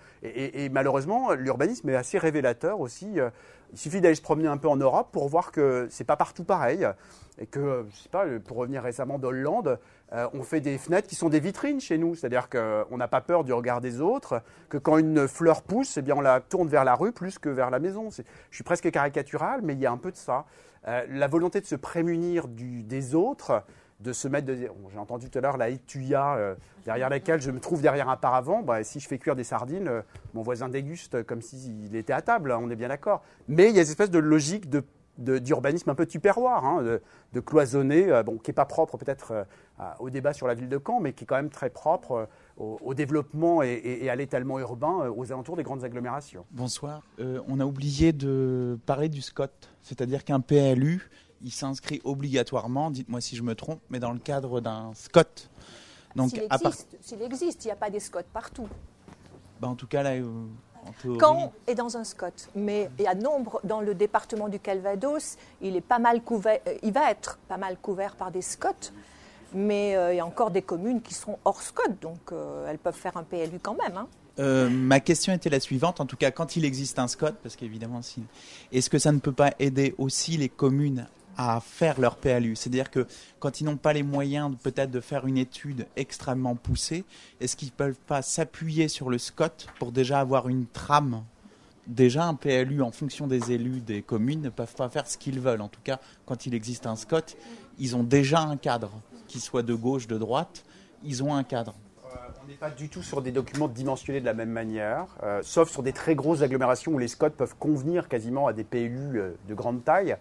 D: Et malheureusement, l'urbanisme est assez révélateur aussi. Il suffit d'aller se promener un peu en Europe pour voir que c'est pas partout pareil. Et que, je sais pas, pour revenir récemment d'Hollande, on fait des fenêtres qui sont des vitrines chez nous. C'est-à-dire qu'on n'a pas peur du regard des autres, que quand une fleur pousse, eh bien on la tourne vers la rue plus que vers la maison. Je suis presque caricatural, mais il y a un peu de ça. La volonté de se prémunir des autres, de se mettre... j'ai entendu tout à l'heure la étuya derrière laquelle je me trouve derrière un paravent. Bah, si je fais cuire des sardines, mon voisin déguste comme s'il était à table, on est bien d'accord. Mais il y a cette espèce de logique d'urbanisme un peu tupperware, hein, de cloisonner, qui n'est pas propre peut-être au débat sur la ville de Caen, mais qui est quand même très propre au développement et à l'étalement urbain aux alentours des grandes agglomérations.
K: Bonsoir. On a oublié de parler du SCOT, c'est-à-dire qu'un PLU, il s'inscrit obligatoirement, dites-moi si je me trompe, mais dans le cadre d'un SCOT. Donc,
E: s'il existe, il n'y a pas des SCOT partout.
K: En tout cas, là, en théorie...
E: Caen est dans un SCOT, mais il y a nombre dans le département du Calvados, il est pas mal couvert, il va être pas mal couvert par des SCOT, mais il y a encore des communes qui seront hors SCOT, donc elles peuvent faire un PLU quand même.
K: Ma question était la suivante, en tout cas quand il existe un SCOT, parce qu'évidemment, est-ce que ça ne peut pas aider aussi les communes à faire leur PLU? C'est-à-dire que quand ils n'ont pas les moyens peut-être de faire une étude extrêmement poussée, est-ce qu'ils ne peuvent pas s'appuyer sur le SCOT pour déjà avoir une trame? Déjà un PLU en fonction des élus des communes ne peuvent pas faire ce qu'ils veulent. En tout cas, quand il existe un SCOT, ils ont déjà un cadre, qu'il soit de gauche, de droite, ils ont un cadre.
D: On n'est pas du tout sur des documents dimensionnés de la même manière, sauf sur des très grosses agglomérations où les SCOT peuvent convenir quasiment à des PLU de grande taille.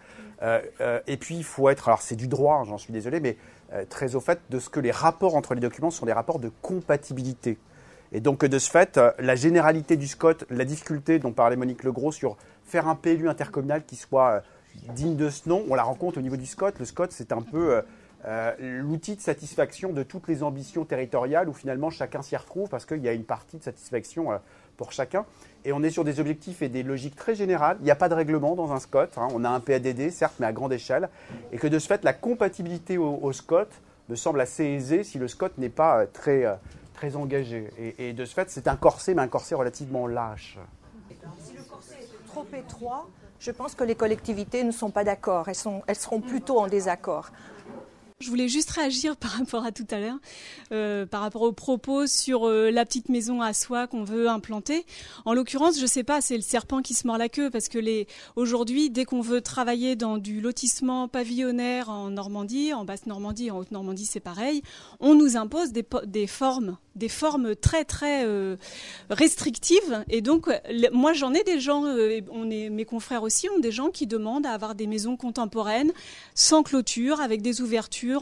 D: Et puis, il faut être, alors c'est du droit, j'en suis désolé, mais très au fait de ce que les rapports entre les documents sont des rapports de compatibilité. Et donc, de ce fait, la généralité du SCOT, la difficulté dont parlait Monique Legros sur faire un PLU intercommunal qui soit digne de ce nom, on la rencontre au niveau du SCOT. Le SCOT, c'est un peu... l'outil de satisfaction de toutes les ambitions territoriales où finalement chacun s'y retrouve parce qu'il y a une partie de satisfaction pour chacun. Et on est sur des objectifs et des logiques très générales. Il n'y a pas de règlement dans un SCOT. On a un PADD, certes, mais à grande échelle. Et que de ce fait, la compatibilité au SCOT me semble assez aisée si le SCOT n'est pas très engagé. Et de ce fait, c'est un corset, mais un corset relativement lâche.
E: Si le corset est trop étroit, je pense que les collectivités ne sont pas d'accord. Elles seront plutôt en désaccord.
A: Je voulais juste réagir par rapport à tout à l'heure, par rapport aux propos sur la petite maison à soi qu'on veut implanter. En l'occurrence, je sais pas, c'est le serpent qui se mord la queue parce que aujourd'hui, dès qu'on veut travailler dans du lotissement pavillonnaire en Normandie, en Basse-Normandie, en Haute-Normandie, c'est pareil, on nous impose des formes très très restrictives. Et donc, moi, j'en ai des gens, mes confrères aussi ont des gens qui demandent à avoir des maisons contemporaines sans clôture, avec des ouvertures.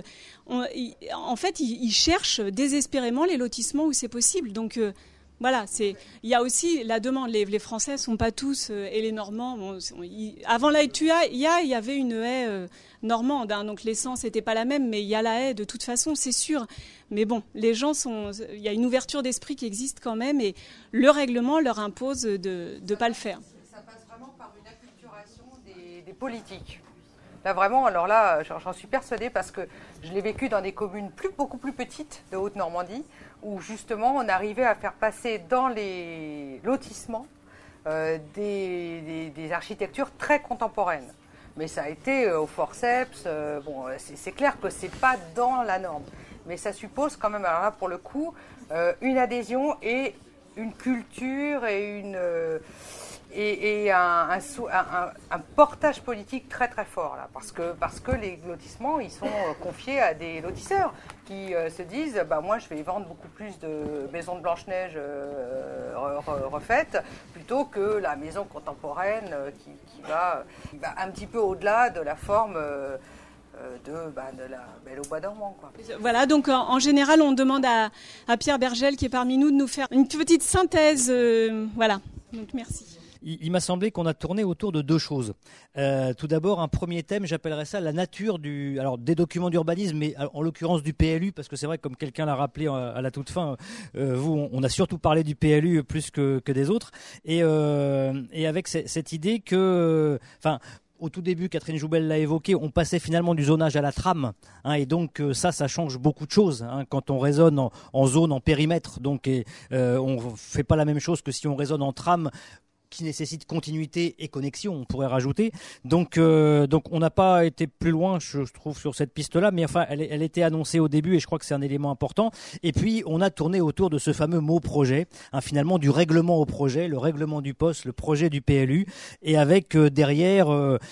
A: En fait, ils cherchent désespérément les lotissements où c'est possible. Donc voilà, il y a aussi la demande. Les Français sont pas tous et les Normands. Avant la HUA, il y avait une haie normande, donc l'essence n'était pas la même, mais il y a la haie de toute façon, c'est sûr. Mais bon, les gens il y a une ouverture d'esprit qui existe quand même, et le règlement leur impose de pas le faire.
C: Ça passe vraiment par une acculturation des politiques. Là vraiment, alors là, j'en suis persuadée parce que je l'ai vécu dans des communes beaucoup plus petites de Haute-Normandie où justement on arrivait à faire passer dans les lotissements des architectures très contemporaines. Mais ça a été au forceps, c'est clair que c'est pas dans la norme. Mais ça suppose quand même, alors là pour le coup, une adhésion et une culture et un portage politique très très fort là, parce que les lotissements ils sont confiés à des lotisseurs qui se disent moi je vais vendre beaucoup plus de maisons de Blanche-Neige refaites plutôt que la maison contemporaine qui va un petit peu au-delà de la forme de la Belle au Bois dormant, quoi.
A: Voilà, donc en général on demande à Pierre Bergel qui est parmi nous de nous faire une petite synthèse, voilà, donc merci.
H: Il m'a semblé qu'on a tourné autour de deux choses. Tout d'abord, un premier thème, j'appellerais ça la nature des documents d'urbanisme, mais en l'occurrence du PLU, parce que c'est vrai, comme quelqu'un l'a rappelé à la toute fin, on a surtout parlé du PLU plus que des autres, et avec cette idée que, au tout début, Catherine Joubel l'a évoqué, on passait finalement du zonage à la trame, et donc ça change beaucoup de choses quand on raisonne en zone, en périmètre. Donc on fait pas la même chose que si on raisonne en trame, qui nécessite continuité et connexion, on pourrait rajouter. Donc on n'a pas été plus loin, je trouve, sur cette piste-là, mais enfin, elle était annoncée au début et je crois que c'est un élément important. Et puis, on a tourné autour de ce fameux mot projet, finalement, du règlement au projet, le règlement du poste, le projet du PLU, et avec derrière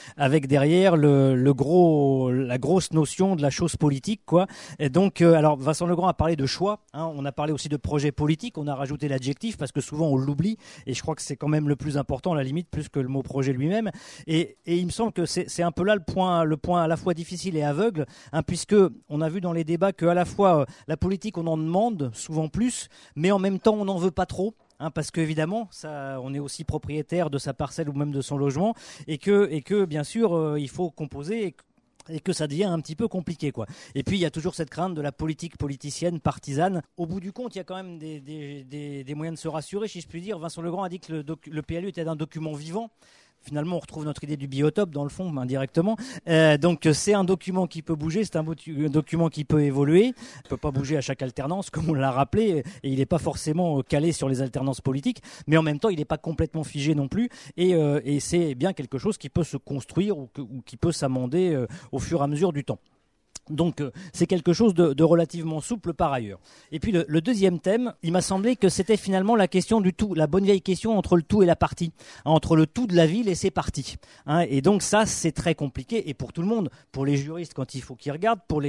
H: la grosse notion de la chose politique, quoi. Et donc, alors, Vincent Legrand a parlé de choix, on a parlé aussi de projet politique, on a rajouté l'adjectif parce que souvent on l'oublie, et je crois que c'est quand même le plus important, à la limite, plus que le mot projet lui-même. Et il me semble que c'est un peu là le point à la fois difficile et aveugle, puisque on a vu dans les débats que à la fois la politique, on en demande souvent plus, mais en même temps on n'en veut pas trop. Parce qu'évidemment, on est aussi propriétaire de sa parcelle ou même de son logement, et que bien sûr, il faut composer. et que ça devient un petit peu compliqué, quoi. Et puis il y a toujours cette crainte de la politique politicienne, partisane. Au bout du compte, il y a quand même des moyens de se rassurer, si je puis dire. Vincent Legrand a dit que le PLU était un document vivant. Finalement, on retrouve notre idée du biotope dans le fond, indirectement. Donc, c'est un document qui peut bouger, c'est un document qui peut évoluer. Il ne peut pas bouger à chaque alternance, comme on l'a rappelé, et il n'est pas forcément calé sur les alternances politiques. Mais en même temps, il n'est pas complètement figé non plus. Et c'est bien quelque chose qui peut se construire ou qui peut s'amender au fur et à mesure du temps. Donc c'est quelque chose de relativement souple par ailleurs. Et puis le deuxième thème, il m'a semblé que c'était finalement la question du tout, la bonne vieille question entre le tout et la partie, entre le tout de la ville et ses parties. Et donc ça c'est très compliqué, et pour tout le monde, pour les juristes quand il faut qu'ils regardent, pour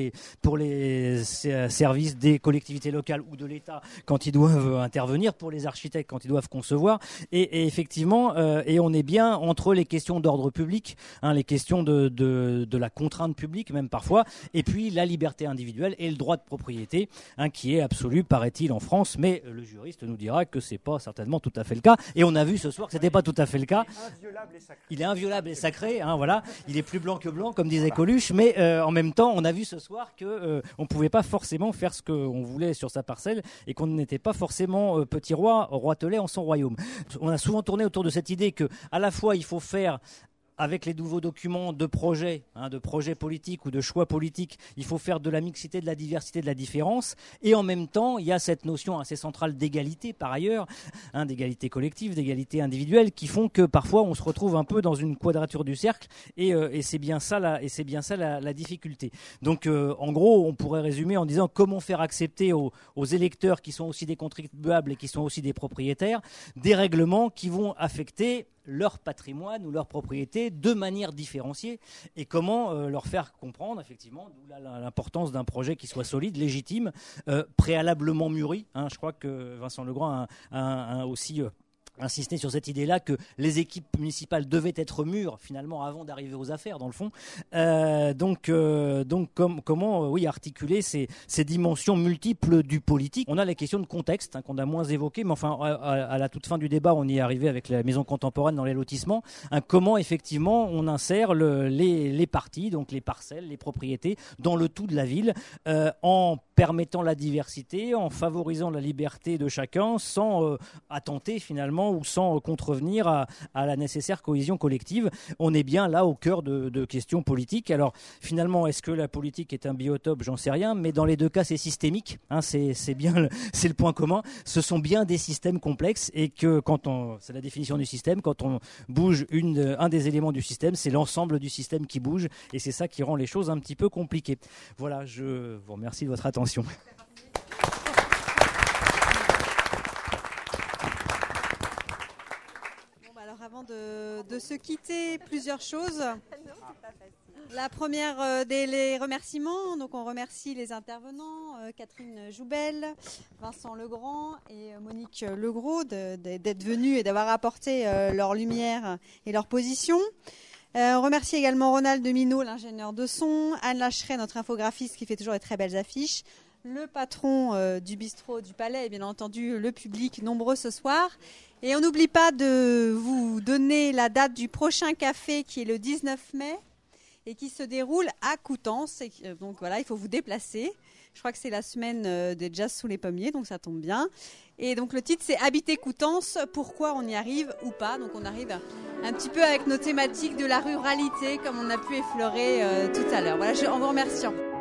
H: les services des collectivités locales ou de l'État quand ils doivent intervenir, pour les architectes quand ils doivent concevoir, et effectivement, et on est bien entre les questions d'ordre public, les questions de la contrainte publique même parfois, et puis la liberté individuelle et le droit de propriété, qui est absolu, paraît-il, en France, mais le juriste nous dira que c'est pas certainement tout à fait le cas, et on a vu ce soir que c'était pas tout à fait le cas. Il est inviolable et sacré, voilà. Il est plus blanc que blanc, comme disait Coluche, mais en même temps, on a vu ce soir que on pouvait pas forcément faire ce qu'on voulait sur sa parcelle, et qu'on n'était pas forcément petit roi, roitelet en son royaume. On a souvent tourné autour de cette idée que, à la fois, il faut faire avec les nouveaux documents de projets politiques ou de choix politiques, il faut faire de la mixité, de la diversité, de la différence. Et en même temps, il y a cette notion assez centrale d'égalité, par ailleurs, d'égalité collective, d'égalité individuelle, qui font que parfois on se retrouve un peu dans une quadrature du cercle. Et c'est bien ça la difficulté. Donc, en gros, on pourrait résumer en disant comment faire accepter aux électeurs, qui sont aussi des contribuables et qui sont aussi des propriétaires, des règlements qui vont affecter leur patrimoine ou leur propriété de manière différenciée, et comment leur faire comprendre effectivement l'importance d'un projet qui soit solide, légitime, préalablement mûri. Je crois que Vincent Legrand a aussi insister sur cette idée-là que les équipes municipales devaient être mûres finalement avant d'arriver aux affaires dans le fond. Donc comment articuler ces dimensions multiples du politique. On a les questions de contexte qu'on a moins évoquées, mais enfin à la toute fin du débat on y est arrivé avec la maison contemporaine dans les lotissements. Comment effectivement on insère les parties, donc les parcelles, les propriétés dans le tout de la ville, en permettant la diversité, en favorisant la liberté de chacun, sans attenter finalement ou sans contrevenir à la nécessaire cohésion collective. On est bien là au cœur de questions politiques. Alors finalement, est-ce que la politique est un biotope ? J'en sais rien, mais dans les deux cas, c'est systémique. C'est le point commun. Ce sont bien des systèmes complexes, et que c'est la définition du système, quand on bouge un des éléments du système, c'est l'ensemble du système qui bouge, et c'est ça qui rend les choses un petit peu compliquées. Voilà, je vous remercie de votre attention.
B: Avant de se quitter, plusieurs choses. La première les remerciements. Donc on remercie les intervenants, Catherine Joubel, Vincent Legrand et Monique Legros d'être venus et d'avoir apporté leur lumière et leur position. On remercie également Ronald Deminot, l'ingénieur de son, Anne Lacheret, notre infographiste qui fait toujours des très belles affiches, le patron du bistrot du Palais et bien entendu le public nombreux ce soir. Et on n'oublie pas de vous donner la date du prochain café qui est le 19 mai et qui se déroule à Coutances. Donc voilà, il faut vous déplacer. Je crois que c'est la semaine des Jazz sous les pommiers, donc ça tombe bien. Et donc le titre c'est Habiter Coutances, pourquoi on y arrive ou pas. Donc on arrive un petit peu avec nos thématiques de la ruralité comme on a pu effleurer tout à l'heure. Voilà, en vous remerciant.